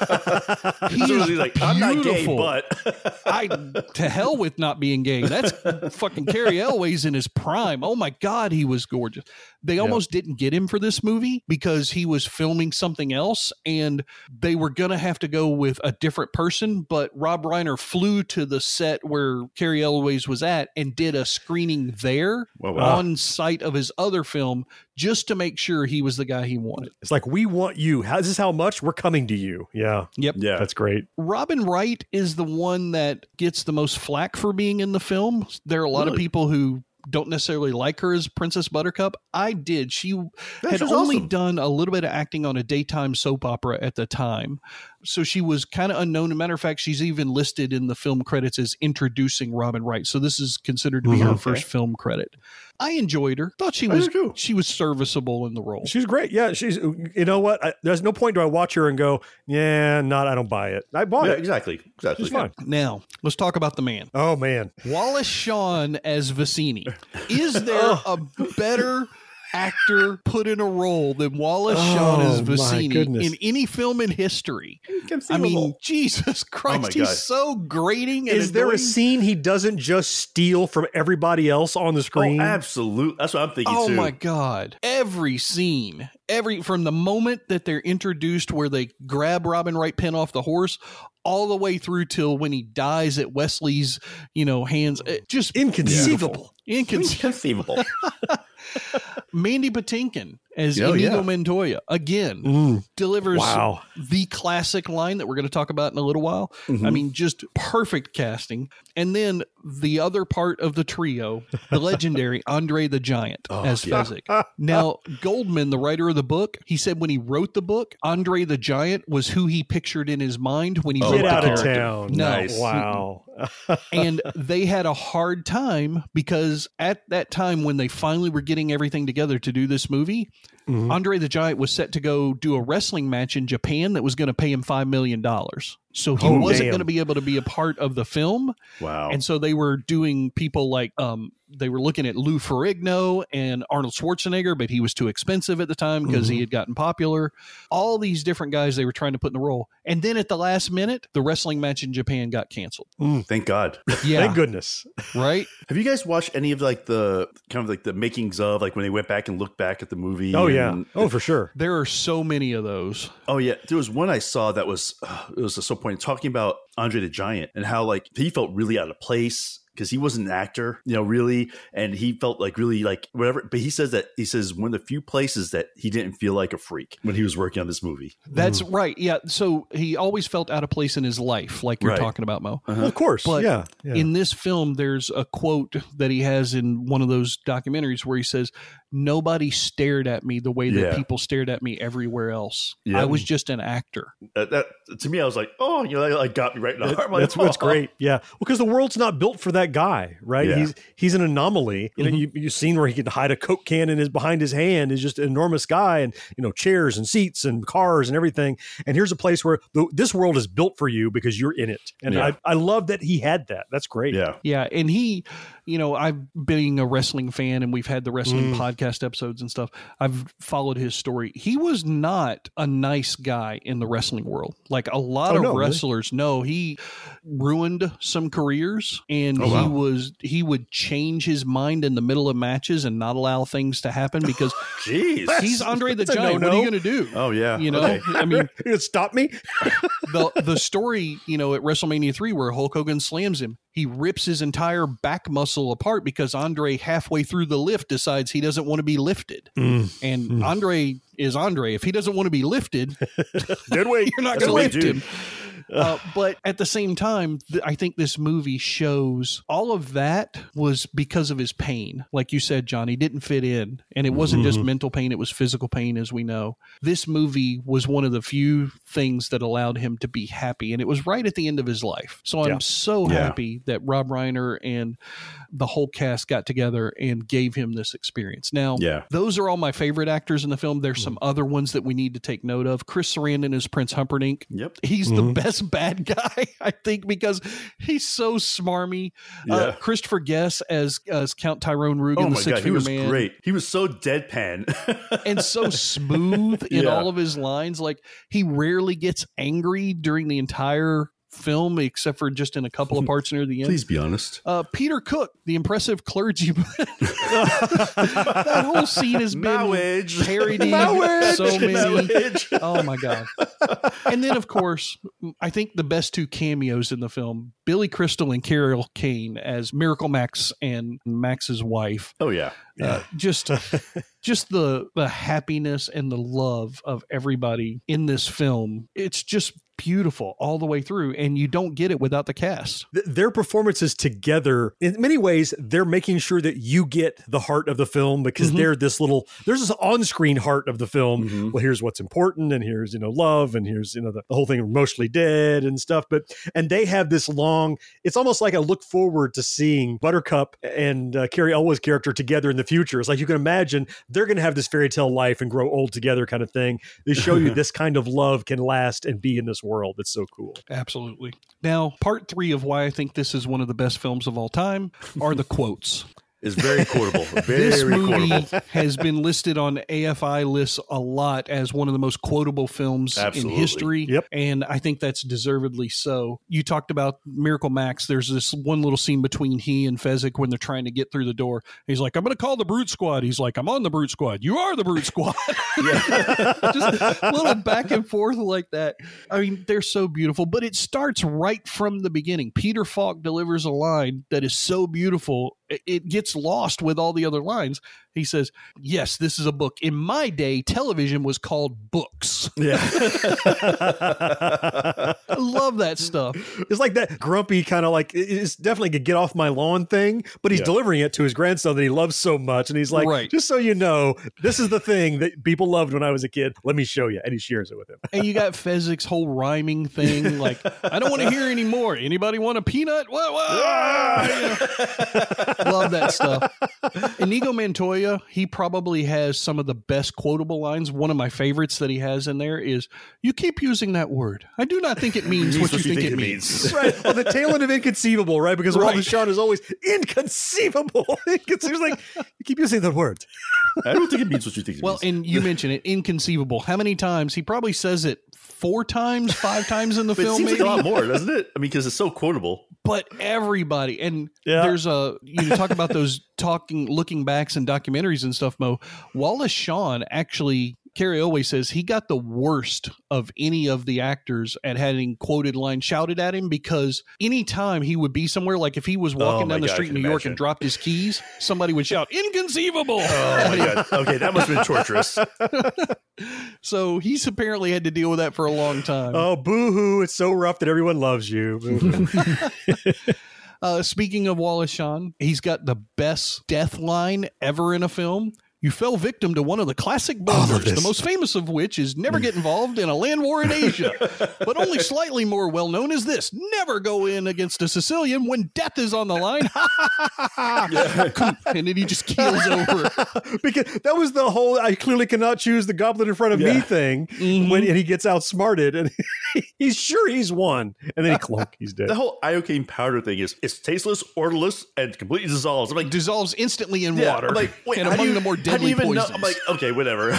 Speaker 8: He
Speaker 13: So
Speaker 8: is
Speaker 13: he's like, I'm not gay,
Speaker 8: beautiful.
Speaker 13: but
Speaker 8: I to hell with not being gay. That's fucking Carrie Elways in his prime. Oh my God, he was gorgeous. They almost didn't get him for this movie because he was filming something else and they were going to have to go with a different person. But Rob Reiner flew to the set where Carrie Elways was at and did a screening there
Speaker 13: Wow, wow.
Speaker 8: on site of his other film just to make sure he was the guy he wanted.
Speaker 6: It's like, we want you. How, this is how much we're coming to you. Yeah.
Speaker 8: Yep.
Speaker 13: yeah.
Speaker 6: That's great.
Speaker 8: Robin Wright is the one that gets the most flack for being in the film. There are a lot of
Speaker 13: Really?
Speaker 8: people who don't necessarily like her as Princess Buttercup. I did. She
Speaker 13: Yeah,
Speaker 8: had
Speaker 13: she's
Speaker 8: only
Speaker 13: awesome.
Speaker 8: done a little bit of acting on a daytime soap opera at the time. So she was kind of unknown. As a matter of fact, she's even listed in the film credits as introducing Robin Wright. So this is considered to be her
Speaker 6: Mhm.
Speaker 8: first film credit. I enjoyed her. Thought she
Speaker 13: I
Speaker 8: was
Speaker 13: did too.
Speaker 8: she was serviceable in the role.
Speaker 6: She's great. Yeah. She's, you know what? I, there's no point do I watch her and go, yeah, not, I don't buy it. I bought
Speaker 13: yeah,
Speaker 6: it.
Speaker 13: exactly. Exactly.
Speaker 6: She's fine.
Speaker 8: Now, let's talk about the man.
Speaker 6: Oh, man.
Speaker 8: Wallace Shawn as Vicini. Is there a better actor put in a role than Wallace
Speaker 6: Oh,
Speaker 8: Shawn as
Speaker 6: my
Speaker 8: Vicini
Speaker 6: goodness.
Speaker 8: in any film in history? I mean, Jesus Christ,
Speaker 13: my
Speaker 8: he's
Speaker 13: God.
Speaker 8: so grating. And
Speaker 6: Is there a
Speaker 8: annoying.
Speaker 6: scene he doesn't just steal from everybody else on the screen?
Speaker 13: Oh, absolutely. That's what I'm thinking
Speaker 8: Oh
Speaker 13: too.
Speaker 8: my God. Every scene, every from the moment that they're introduced where they grab Robin Wright Penn off the horse all the way through till when he dies at Wesley's, you know, hands. It just
Speaker 6: Inconceivable.
Speaker 8: Inconceivable.
Speaker 13: Inconceivable.
Speaker 8: Mandy Patinkin as
Speaker 13: Oh,
Speaker 8: Inigo
Speaker 13: yeah.
Speaker 8: Montoya again
Speaker 6: Mm.
Speaker 8: delivers
Speaker 6: Wow.
Speaker 8: the classic line that we're going to talk about in a little while.
Speaker 13: Mm-hmm.
Speaker 8: I mean, just perfect casting. And then the other part of the trio, the legendary Andre the Giant as
Speaker 13: yeah.
Speaker 8: Fezzik. Now, Goldman, the writer of the book, he said when he wrote the book, Andre the Giant was who he pictured in his mind when he
Speaker 13: Oh,
Speaker 8: wrote
Speaker 6: Get
Speaker 8: the
Speaker 6: out of
Speaker 8: character.
Speaker 6: town.
Speaker 8: No.
Speaker 13: Nice.
Speaker 6: Wow.
Speaker 8: And they had a hard time because at that time when they finally were getting everything together to do this movie,
Speaker 6: Mhm.
Speaker 8: Andre the Giant was set to go do a wrestling match in Japan that was going to pay him five million dollars. So he
Speaker 6: Oh,
Speaker 8: wasn't
Speaker 6: damn.
Speaker 8: going to be able to be a part of the film.
Speaker 13: Wow.
Speaker 8: And so they were doing people like, um, they were looking at Lou Ferrigno and Arnold Schwarzenegger, but he was too expensive at the time because
Speaker 6: Mm-hmm.
Speaker 8: he had gotten popular. All these different guys they were trying to put in the role. And then at the last minute, the wrestling match in Japan got canceled.
Speaker 13: Thank God.
Speaker 8: Yeah.
Speaker 6: Thank goodness.
Speaker 8: Right?
Speaker 13: Have you guys watched any of like the kind of like the makings of like when they went back and looked back at the movie?
Speaker 6: Oh, yeah.
Speaker 13: and-
Speaker 6: Oh, for sure.
Speaker 8: There are so many of those.
Speaker 13: Oh yeah, there was one I saw that was uh, it was so point talking about Andre the Giant and how like he felt really out of place because he wasn't an actor, you know, really. And he felt like really like whatever. But he says that he says one of the few places that he didn't feel like a freak when he was working on this movie.
Speaker 8: That's mm. right. Yeah. So he always felt out of place in his life, like you're right. talking about, Mo.
Speaker 6: Uh-huh. Well, of course.
Speaker 8: But
Speaker 6: yeah, yeah.
Speaker 8: in this film, there's a quote that he has in one of those documentaries where he says, "Nobody stared at me the way that
Speaker 13: Yeah.
Speaker 8: people stared at me everywhere else.
Speaker 13: Yeah.
Speaker 8: I was just an actor."
Speaker 13: Uh, that to me, I was like, oh, you know, that like, got me right in the
Speaker 6: That-
Speaker 13: heart. Like,
Speaker 6: that's what's
Speaker 13: oh.
Speaker 6: great. Yeah. Well, because the world's not built for that guy, right?
Speaker 13: Yeah.
Speaker 6: He's he's an anomaly. You know,
Speaker 8: Mm-hmm.
Speaker 6: you, you've seen where he can hide a Coke can in his behind his hand. Is just an enormous guy, and you know, chairs and seats and cars and everything. And here's a place where the, this world is built for you because you're in it. And
Speaker 8: Yeah.
Speaker 6: I, I love that he had that. That's great.
Speaker 13: Yeah.
Speaker 8: Yeah. And he, you know, I've being a wrestling fan and we've had the wrestling
Speaker 6: Mm.
Speaker 8: podcast episodes and stuff. I've followed his story. He was not a nice guy in the wrestling world. Like a lot
Speaker 6: Oh,
Speaker 8: of
Speaker 6: no, really?
Speaker 8: wrestlers know he ruined some careers and
Speaker 13: Oh,
Speaker 8: he
Speaker 13: wow.
Speaker 8: was, he would change his mind in the middle of matches and not allow things to happen because
Speaker 13: Jeez.
Speaker 8: he's Andre the
Speaker 6: That's a
Speaker 8: Giant. What are you
Speaker 6: no-no.
Speaker 8: going to do?
Speaker 13: Oh, yeah.
Speaker 8: You know,
Speaker 13: Okay.
Speaker 8: I mean,
Speaker 6: You gonna stop me?
Speaker 8: the the story, you know, at WrestleMania three where Hulk Hogan slams him, he rips his entire back muscle apart because Andre halfway through the lift decides he doesn't want to be lifted.
Speaker 6: Mm.
Speaker 8: And Andre is Andre. If he doesn't want to be lifted,
Speaker 6: Dead weight.
Speaker 8: you're not
Speaker 13: That's
Speaker 8: going to
Speaker 13: what
Speaker 8: lift
Speaker 13: they do.
Speaker 8: him. Uh, but at the same time, th- I think this movie shows all of that was because of his pain. Like you said, John, he didn't fit in. And it wasn't just mental pain, it was physical pain, as we know. This movie was one of the few things that allowed him to be happy. And it was right at the end of his life. So I'm
Speaker 6: Yeah.
Speaker 8: so
Speaker 13: Yeah.
Speaker 8: happy that Rob Reiner and the whole cast got together and gave him this experience. Now,
Speaker 13: Yeah.
Speaker 8: those are all my favorite actors in the film. There's some other ones that we need to take note of. Chris Sarandon is Prince Humperdinck.
Speaker 13: Yep.
Speaker 8: He's the best bad guy, I think, because he's so smarmy. Uh,
Speaker 13: Yeah.
Speaker 8: Christopher Guest as as Count Tyrone Rugen,
Speaker 13: Oh
Speaker 8: the
Speaker 13: my God,
Speaker 8: Six
Speaker 13: he
Speaker 8: Finger
Speaker 13: was
Speaker 8: Man,
Speaker 13: great. He was so deadpan.
Speaker 8: and so smooth in
Speaker 13: Yeah.
Speaker 8: all of his lines. Like he rarely gets angry during the entire film, except for just in a couple of parts near the end.
Speaker 13: Please be honest.
Speaker 8: Uh, Peter Cook, the impressive clergyman. That whole scene has been
Speaker 13: Marriage.
Speaker 8: parodied
Speaker 13: Marriage.
Speaker 8: so many.
Speaker 13: Marriage.
Speaker 8: Oh my God. And then, of course, I think the best two cameos in the film, Billy Crystal and Carol Kane as Miracle Max and Max's wife.
Speaker 13: Oh, yeah.
Speaker 8: Uh, just just the the happiness and the love of everybody in this film. It's just beautiful all the way through, and you don't get it without the cast.
Speaker 6: Th- their performances together, in many ways, they're making sure that you get the heart of the film because
Speaker 8: Mhm.
Speaker 6: they're this little, there's this on-screen heart of the film.
Speaker 13: Mhm.
Speaker 6: Well, here's what's important, and here's, you know, love, and here's, you know, the, the whole thing of Mostly Dead and stuff. But, and they have this long, it's almost like I look forward to seeing Buttercup and uh, Carrie Elwes' character together in the future. It's like you can imagine they're going to have this fairy tale life and grow old together kind of thing. They show you this kind of love can last and be in this world. It's so cool.
Speaker 8: Absolutely. Now, part three of why I think this is one of the best films of all time are the quotes.
Speaker 13: It's very quotable. Very
Speaker 8: This movie
Speaker 13: quotable.
Speaker 8: has been listed on A F I lists a lot as one of the most quotable films
Speaker 13: Absolutely.
Speaker 8: in history.
Speaker 6: Yep.
Speaker 8: And I think that's deservedly so. You talked about Miracle Max. There's this one little scene between he and Fezzik when they're trying to get through the door. He's like, I'm going to call the Brute Squad. He's like, I'm on the Brute Squad. You are the Brute Squad. Just a little back and forth like that. I mean, they're so beautiful, but it starts right from the beginning. Peter Falk delivers a line that is so beautiful. It- It gets lost with all the other lines. He says, yes, this is a book. In my day, television was called books.
Speaker 13: Yeah.
Speaker 8: I love that stuff.
Speaker 6: It's like that grumpy kind of like, it's definitely a get off my lawn thing, but he's
Speaker 13: Yeah.
Speaker 6: delivering it to his grandson that he loves so much. And he's like,
Speaker 8: Right.
Speaker 6: just so you know, this is the thing that people loved when I was a kid. Let me show you. And he shares it with him.
Speaker 8: And you got Fezzik's whole rhyming thing. Like, I don't want to hear anymore. Anybody want a peanut? What? what? You know? Love that stuff. Inigo Montoya, he probably has some of the best quotable lines. One of my favorites that he has in there is, you keep using that word. I do not think it means what you think it means.
Speaker 6: Right. On the tail end of inconceivable, right? Because
Speaker 8: Right.
Speaker 6: Walter Shawn is always inconceivable. It's just like, you keep using the word.
Speaker 13: I don't think it means what you think it
Speaker 8: Well,
Speaker 13: means.
Speaker 8: and you mentioned it, inconceivable. How many times? He probably says it four times, five times in the
Speaker 13: But it
Speaker 8: film,
Speaker 13: seems
Speaker 8: maybe.
Speaker 13: like a lot more, doesn't it? I mean, because it's so quotable.
Speaker 8: But everybody, and
Speaker 6: Yeah.
Speaker 8: there's a, you talk about those talking, looking backs and documentaries and stuff, Mo. Wallace Shawn actually Carrie always says he got the worst of any of the actors at having quoted lines shouted at him, because anytime he would be somewhere, like if he was walking
Speaker 13: Oh my
Speaker 8: down the
Speaker 13: God, I
Speaker 8: street in
Speaker 13: can
Speaker 8: New York
Speaker 13: imagine.
Speaker 8: and dropped his keys, somebody would shout, "Inconceivable!"
Speaker 13: Oh my God. Okay, that must have been torturous.
Speaker 8: So he's apparently had to deal with that for a long time.
Speaker 6: Oh, boo-hoo. It's so rough that everyone loves you. Boo-hoo.
Speaker 8: Uh, speaking of Wallace Shawn, he's got the best death line ever in a film. You fell victim to one of the classic blunders, the most famous of which is never get involved in a land war in Asia. But only slightly more well-known is this: never go in against a Sicilian when death is on the line. And then he just keels over.
Speaker 6: Because that was the whole I clearly cannot choose the goblet in front of
Speaker 13: Yeah.
Speaker 6: me thing
Speaker 8: Mm-hmm.
Speaker 6: when and he gets outsmarted and he's sure he's won. And then he clunk, he's dead.
Speaker 13: The whole iocane powder thing is it's tasteless, odorless, and completely dissolves. I'm like,
Speaker 8: Dissolves instantly in
Speaker 13: yeah,
Speaker 8: water.
Speaker 13: I'm like, wait,
Speaker 8: and
Speaker 13: how do
Speaker 8: among
Speaker 13: you-
Speaker 8: the more
Speaker 13: how do you
Speaker 8: deadly
Speaker 13: even know?
Speaker 8: poisons.
Speaker 13: I'm like, okay, whatever.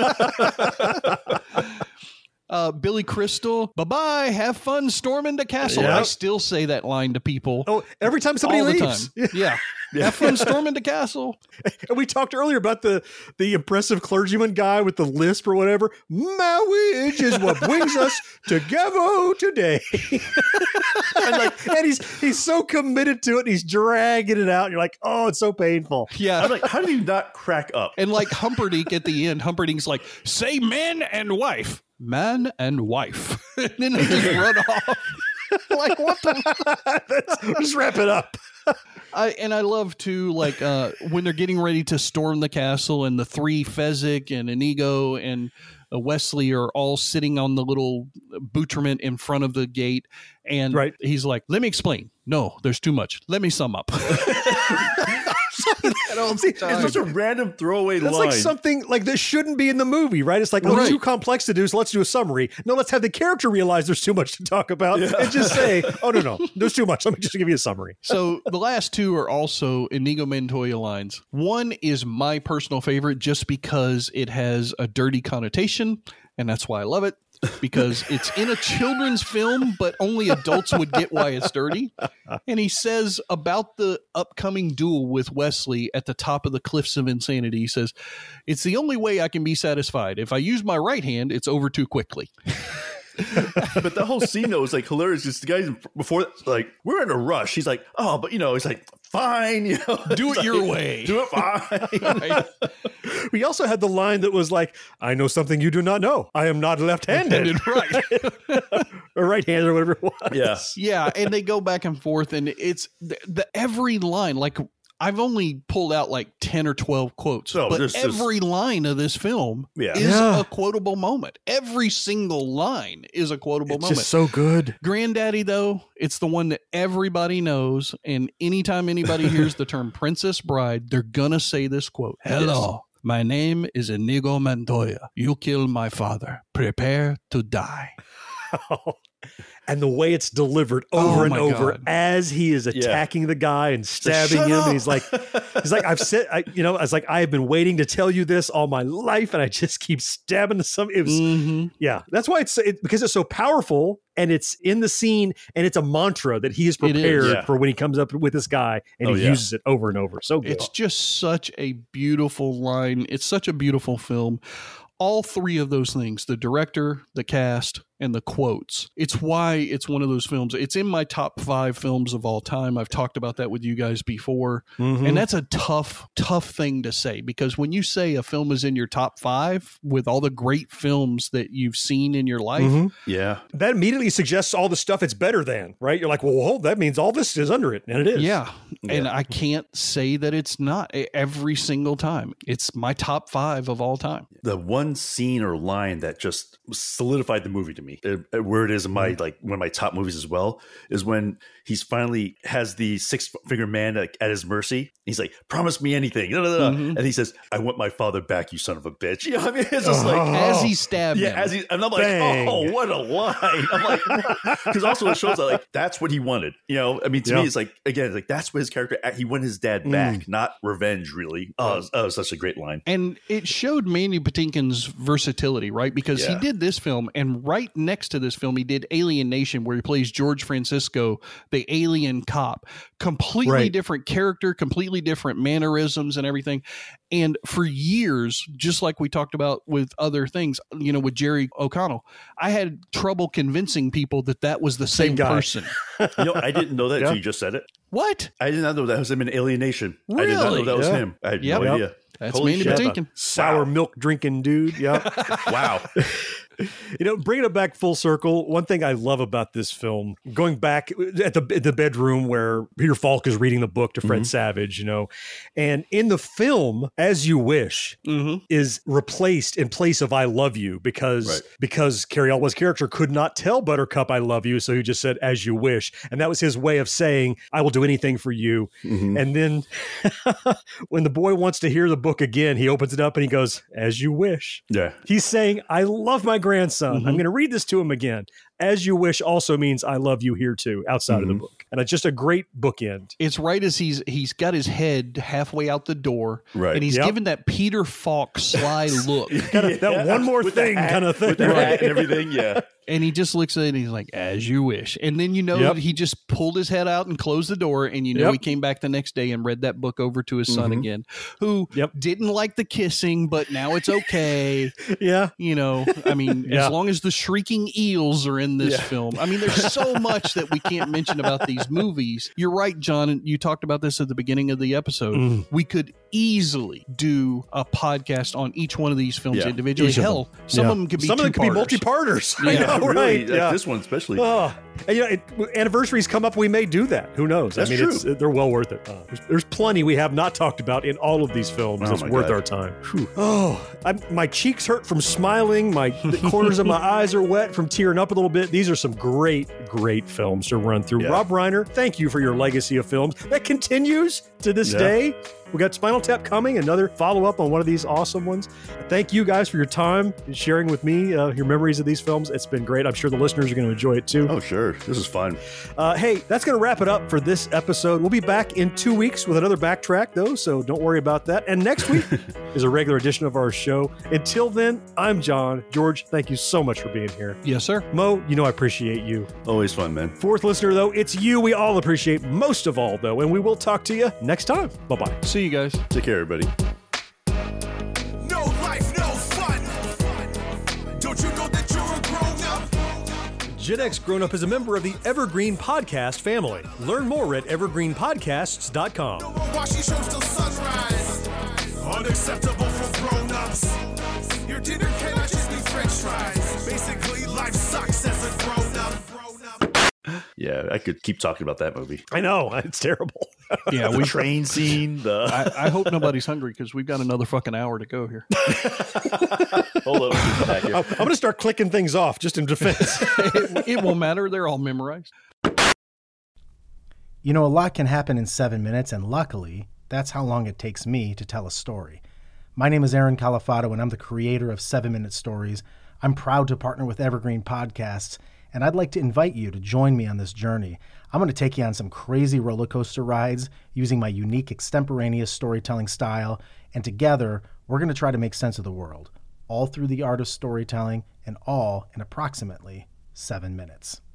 Speaker 8: Uh, Billy Crystal, bye-bye, have fun storming the castle.
Speaker 6: Yeah.
Speaker 8: I still say that line to people.
Speaker 6: Oh, every time somebody
Speaker 8: all the
Speaker 6: leaves.
Speaker 8: time. Yeah. Have fun storming the castle.
Speaker 6: And we talked earlier about the the impressive clergyman guy with the lisp or whatever. Marriage is what brings us together today. and like, and he's he's so committed to it, and he's dragging it out. And you're like, oh, it's so painful.
Speaker 8: Yeah.
Speaker 13: I'm like, how do you not crack up?
Speaker 8: And like Humperdinck at the end, Humperdinck's like, say man and wife. Man and wife. And then they just run off. Like, what the?
Speaker 6: Just wrap it up.
Speaker 8: I, and I love to, like, uh, when they're getting ready to storm the castle and the three, Fezzik and Inigo and uh, Wesley are all sitting on the little buttrement in front of the gate. And
Speaker 6: Right.
Speaker 8: he's like, let me explain. No, there's too much. Let me sum up.
Speaker 6: See,
Speaker 13: It's such a random throwaway
Speaker 6: That's
Speaker 13: line.
Speaker 6: like something like this shouldn't be in the movie, right? It's like, oh,
Speaker 8: Right.
Speaker 6: too complex to do, so let's do a summary. No, let's have the character realize there's too much to talk about and just say, oh, no, no, there's too much. Let me just give you a summary.
Speaker 8: So the last two are also Inigo Montoya lines. One is my personal favorite just because it has a dirty connotation, and that's why I love it. Because it's in a children's film, but only adults would get why it's dirty. And he says about the upcoming duel with Wesley at the top of the cliffs of insanity, he says, it's the only way I can be satisfied. If I use my right hand, it's over too quickly.
Speaker 13: But the whole scene though is like hilarious. Just the guys before, like, we're in a rush. He's like, oh, but you know, he's like, fine, you know,
Speaker 8: Do it
Speaker 13: He's
Speaker 8: your
Speaker 13: like,
Speaker 8: way.
Speaker 13: Do it fine.
Speaker 8: Right?
Speaker 6: We also had the line that was like, I know something you do not know. I am not left-handed.
Speaker 8: Right.
Speaker 6: Or right-handed or whatever it was.
Speaker 13: Yeah.
Speaker 8: Yeah, and they go back and forth, and it's the, the every line. Like I've only pulled out like ten or twelve quotes,
Speaker 13: Oh,
Speaker 8: but
Speaker 13: there's just-
Speaker 8: every line of this film
Speaker 13: Yeah.
Speaker 8: is
Speaker 6: Yeah.
Speaker 8: a quotable moment. Every single line is a quotable
Speaker 6: It's
Speaker 8: moment.
Speaker 6: just so good.
Speaker 8: Granddaddy, though, it's the one that everybody knows, and anytime anybody hears the term Princess Bride, they're gonna say this quote: "Hello, my name is Inigo Montoya. You killed my father. Prepare to die."
Speaker 6: And the way it's delivered over
Speaker 8: Oh
Speaker 6: and
Speaker 8: my
Speaker 6: over
Speaker 8: God.
Speaker 6: as he is attacking the guy and stabbing
Speaker 13: shut
Speaker 6: him,
Speaker 13: up.
Speaker 6: and he's like, he's like, I've said, I, you know, I was like, I have been waiting to tell you this all my life, and I just keep stabbing the some. It was,
Speaker 8: Mhm.
Speaker 6: yeah, that's why it's it, because it's so powerful, and it's in the scene, and it's a mantra that he has
Speaker 8: It is.
Speaker 6: prepared
Speaker 13: Yeah.
Speaker 6: for when he comes up with this guy, and
Speaker 13: Oh,
Speaker 6: he
Speaker 13: yeah.
Speaker 6: uses it over and over. So good.
Speaker 8: It's just such a beautiful line. It's such a beautiful film. All three of those things, the director, the cast, and the quotes. It's why it's one of those films. It's in my top five films of all time. I've talked about that with you guys before.
Speaker 6: Mhm.
Speaker 8: And that's a tough, tough thing to say, because when you say a film is in your top five with all the great films that you've seen in your life,
Speaker 6: Mhm.
Speaker 13: Yeah.
Speaker 6: That immediately suggests all the stuff it's better than, right? You're like, well, hold, that means all this is under it, and it is.
Speaker 8: yeah. And I can't say that it's not e- every single time. It's my top five of all time.
Speaker 13: The one scene or line that just solidified the movie to me, uh, where it is in my like one of my top movies as well, is when he's finally has the six finger man like, at his mercy. He's like, promise me anything. Da, da, da.
Speaker 8: Mhm.
Speaker 13: And he says, I want my father back, you son of a bitch. You know what I mean? It's just like,
Speaker 8: As he stabbed
Speaker 13: yeah,
Speaker 8: him.
Speaker 13: as he, and I'm like,
Speaker 6: Bang.
Speaker 13: oh, what a line. I'm like, because also it shows that like, that's what he wanted. You know, I mean, to
Speaker 6: Yeah.
Speaker 13: me, it's like, again, like that's what his character, he wanted his dad back, not revenge, really. Oh, it was, oh, it was such a great line.
Speaker 8: And it showed Mandy Patinkin's versatility, right? Because he
Speaker 13: Yeah.
Speaker 8: did this film, and right right next to this film, he did Alien Nation, where he plays George Francisco, the alien cop. Completely
Speaker 6: Right.
Speaker 8: different character, completely different mannerisms and everything. And for years, just like we talked about with other things, you know, with Jerry O'Connell, I had trouble convincing people that that was the same,
Speaker 6: Same guy.
Speaker 8: person.
Speaker 13: You know, I didn't know that
Speaker 6: Yeah.
Speaker 13: until you just said it.
Speaker 8: What?
Speaker 13: I did not know that was him in Alienation. I did not know
Speaker 8: Really?
Speaker 13: that was
Speaker 6: Yeah.
Speaker 13: him. I had
Speaker 8: Yep.
Speaker 13: no
Speaker 8: Yep.
Speaker 13: idea.
Speaker 8: That's
Speaker 13: Holy
Speaker 8: Mandy
Speaker 13: shit.
Speaker 8: Patinkin.
Speaker 6: Sour
Speaker 13: Wow.
Speaker 6: milk drinking dude. Yeah.
Speaker 13: Wow.
Speaker 6: You know, bringing it back full circle, one thing I love about this film, going back at the the bedroom where Peter Falk is reading the book to Fred
Speaker 13: Mm-hmm.
Speaker 6: Savage, you know, and in the film, As You Wish
Speaker 8: Mm-hmm.
Speaker 6: is replaced in place of I Love You because
Speaker 13: Right.
Speaker 6: because Cary Elwes's character could not tell Buttercup I love you, so he just said As You Wish, and that was his way of saying I will do anything for you.
Speaker 13: Mhm.
Speaker 6: And then when the boy wants to hear the book again, he opens it up and he goes, As You Wish.
Speaker 13: Yeah.
Speaker 6: He's saying, I love my grandson.
Speaker 8: Mm-hmm.
Speaker 6: I'm going to read this to him again. As You Wish also means I love you here too, outside of the
Speaker 13: Mhm.
Speaker 6: book. And it's just a great bookend.
Speaker 8: It's right as he's he's got his head halfway out the door,
Speaker 13: Right.
Speaker 8: and he's
Speaker 6: Yep.
Speaker 8: giving that Peter Falk sly look,
Speaker 6: Kind of, that one more
Speaker 13: With the
Speaker 6: thing
Speaker 13: hat-
Speaker 6: kind of thing.
Speaker 13: With the
Speaker 6: right?
Speaker 13: hat and everything. Yeah.
Speaker 8: and he just looks at it and he's like, "As you wish." And then you know
Speaker 6: Yep.
Speaker 8: that he just pulled his head out and closed the door, and you know
Speaker 6: Yep.
Speaker 8: he came back the next day and read that book over to his son
Speaker 13: Mhm.
Speaker 8: again, who
Speaker 6: Yep.
Speaker 8: didn't like the kissing, but now it's okay.
Speaker 6: Yeah.
Speaker 8: You know, I mean,
Speaker 6: Yeah.
Speaker 8: as long as the shrieking eels are in this
Speaker 13: Yeah.
Speaker 8: film. I mean, there's so much that we can't mention about these movies. You're right, John, and you talked about this at the beginning of the episode.
Speaker 6: Mm.
Speaker 8: We could easily do a podcast on each one of these films
Speaker 13: Yeah.
Speaker 8: individually.
Speaker 6: Each of
Speaker 8: Hell,
Speaker 6: them.
Speaker 8: some
Speaker 6: Yeah.
Speaker 8: of them could be
Speaker 6: Some of them could be
Speaker 8: two-parters.
Speaker 6: multi-parters. I
Speaker 8: Yeah,
Speaker 6: know,
Speaker 13: really.
Speaker 6: right?
Speaker 13: Like
Speaker 6: Yeah.
Speaker 13: This one especially.
Speaker 6: Oh, and, you know, it, anniversaries come up. We may do that. Who knows?
Speaker 13: That's
Speaker 6: I mean,
Speaker 13: true.
Speaker 6: It's, they're well worth it. Uh, there's, there's plenty we have not talked about in all of these films.
Speaker 13: Oh
Speaker 6: That's
Speaker 13: my
Speaker 6: worth
Speaker 13: God.
Speaker 6: our time. Oh, I'm, my cheeks hurt from smiling. My the corners of my eyes are wet from tearing up a little bit. These are some great, great films to run through.
Speaker 13: Yeah.
Speaker 6: Rob Reiner, thank you for your legacy of films that continues to this
Speaker 13: Yeah.
Speaker 6: day. We got Spinal Tap coming, another follow up on one of these awesome ones. Thank you guys for your time and sharing with me uh, your memories of these films. It's been great. I'm sure the listeners are going to enjoy it too.
Speaker 13: Oh, sure. This is fun.
Speaker 6: Uh, hey, that's going to wrap it up for this episode. We'll be back in two weeks with another backtrack, though, so don't worry about that. And next week is a regular edition of our show. Until then, I'm John. George, thank you so much for being here.
Speaker 8: Yes, sir.
Speaker 6: Mo, you know I appreciate you.
Speaker 13: Always fun, man.
Speaker 6: Fourth listener, though, it's you we all appreciate most of all, though, and we will talk to you next time. Bye-bye.
Speaker 8: See you guys.
Speaker 13: Take care, everybody.
Speaker 5: No life, no fun. Don't you know that you're a grown up?
Speaker 6: Gen X Grown Up is a member of the Evergreen Podcast family. Learn more at evergreen podcasts dot com.
Speaker 5: Watching shows till sunrise. Unacceptable for grown-ups. Your dinner cannot just be french fries. Basically, life sucks as a grown-up.
Speaker 13: Yeah, I could keep talking about that movie.
Speaker 6: I know, it's terrible.
Speaker 8: Yeah,
Speaker 13: The
Speaker 8: we.
Speaker 13: train scene, the
Speaker 8: I, I hope nobody's hungry because we've got another fucking hour to go here.
Speaker 13: hold up, we'll be back here.
Speaker 6: I'm going to start clicking things off just in defense.
Speaker 8: it, it won't matter. They're all memorized.
Speaker 17: You know, a lot can happen in seven minutes, and luckily, that's how long it takes me to tell a story. My name is Aaron Califato, and I'm the creator of Seven Minute Stories. I'm proud to partner with Evergreen Podcasts, and I'd like to invite you to join me on this journey. I'm going to take you on some crazy roller coaster rides using my unique extemporaneous storytelling style, and together, we're going to try to make sense of the world, all through the art of storytelling, and all in approximately seven minutes.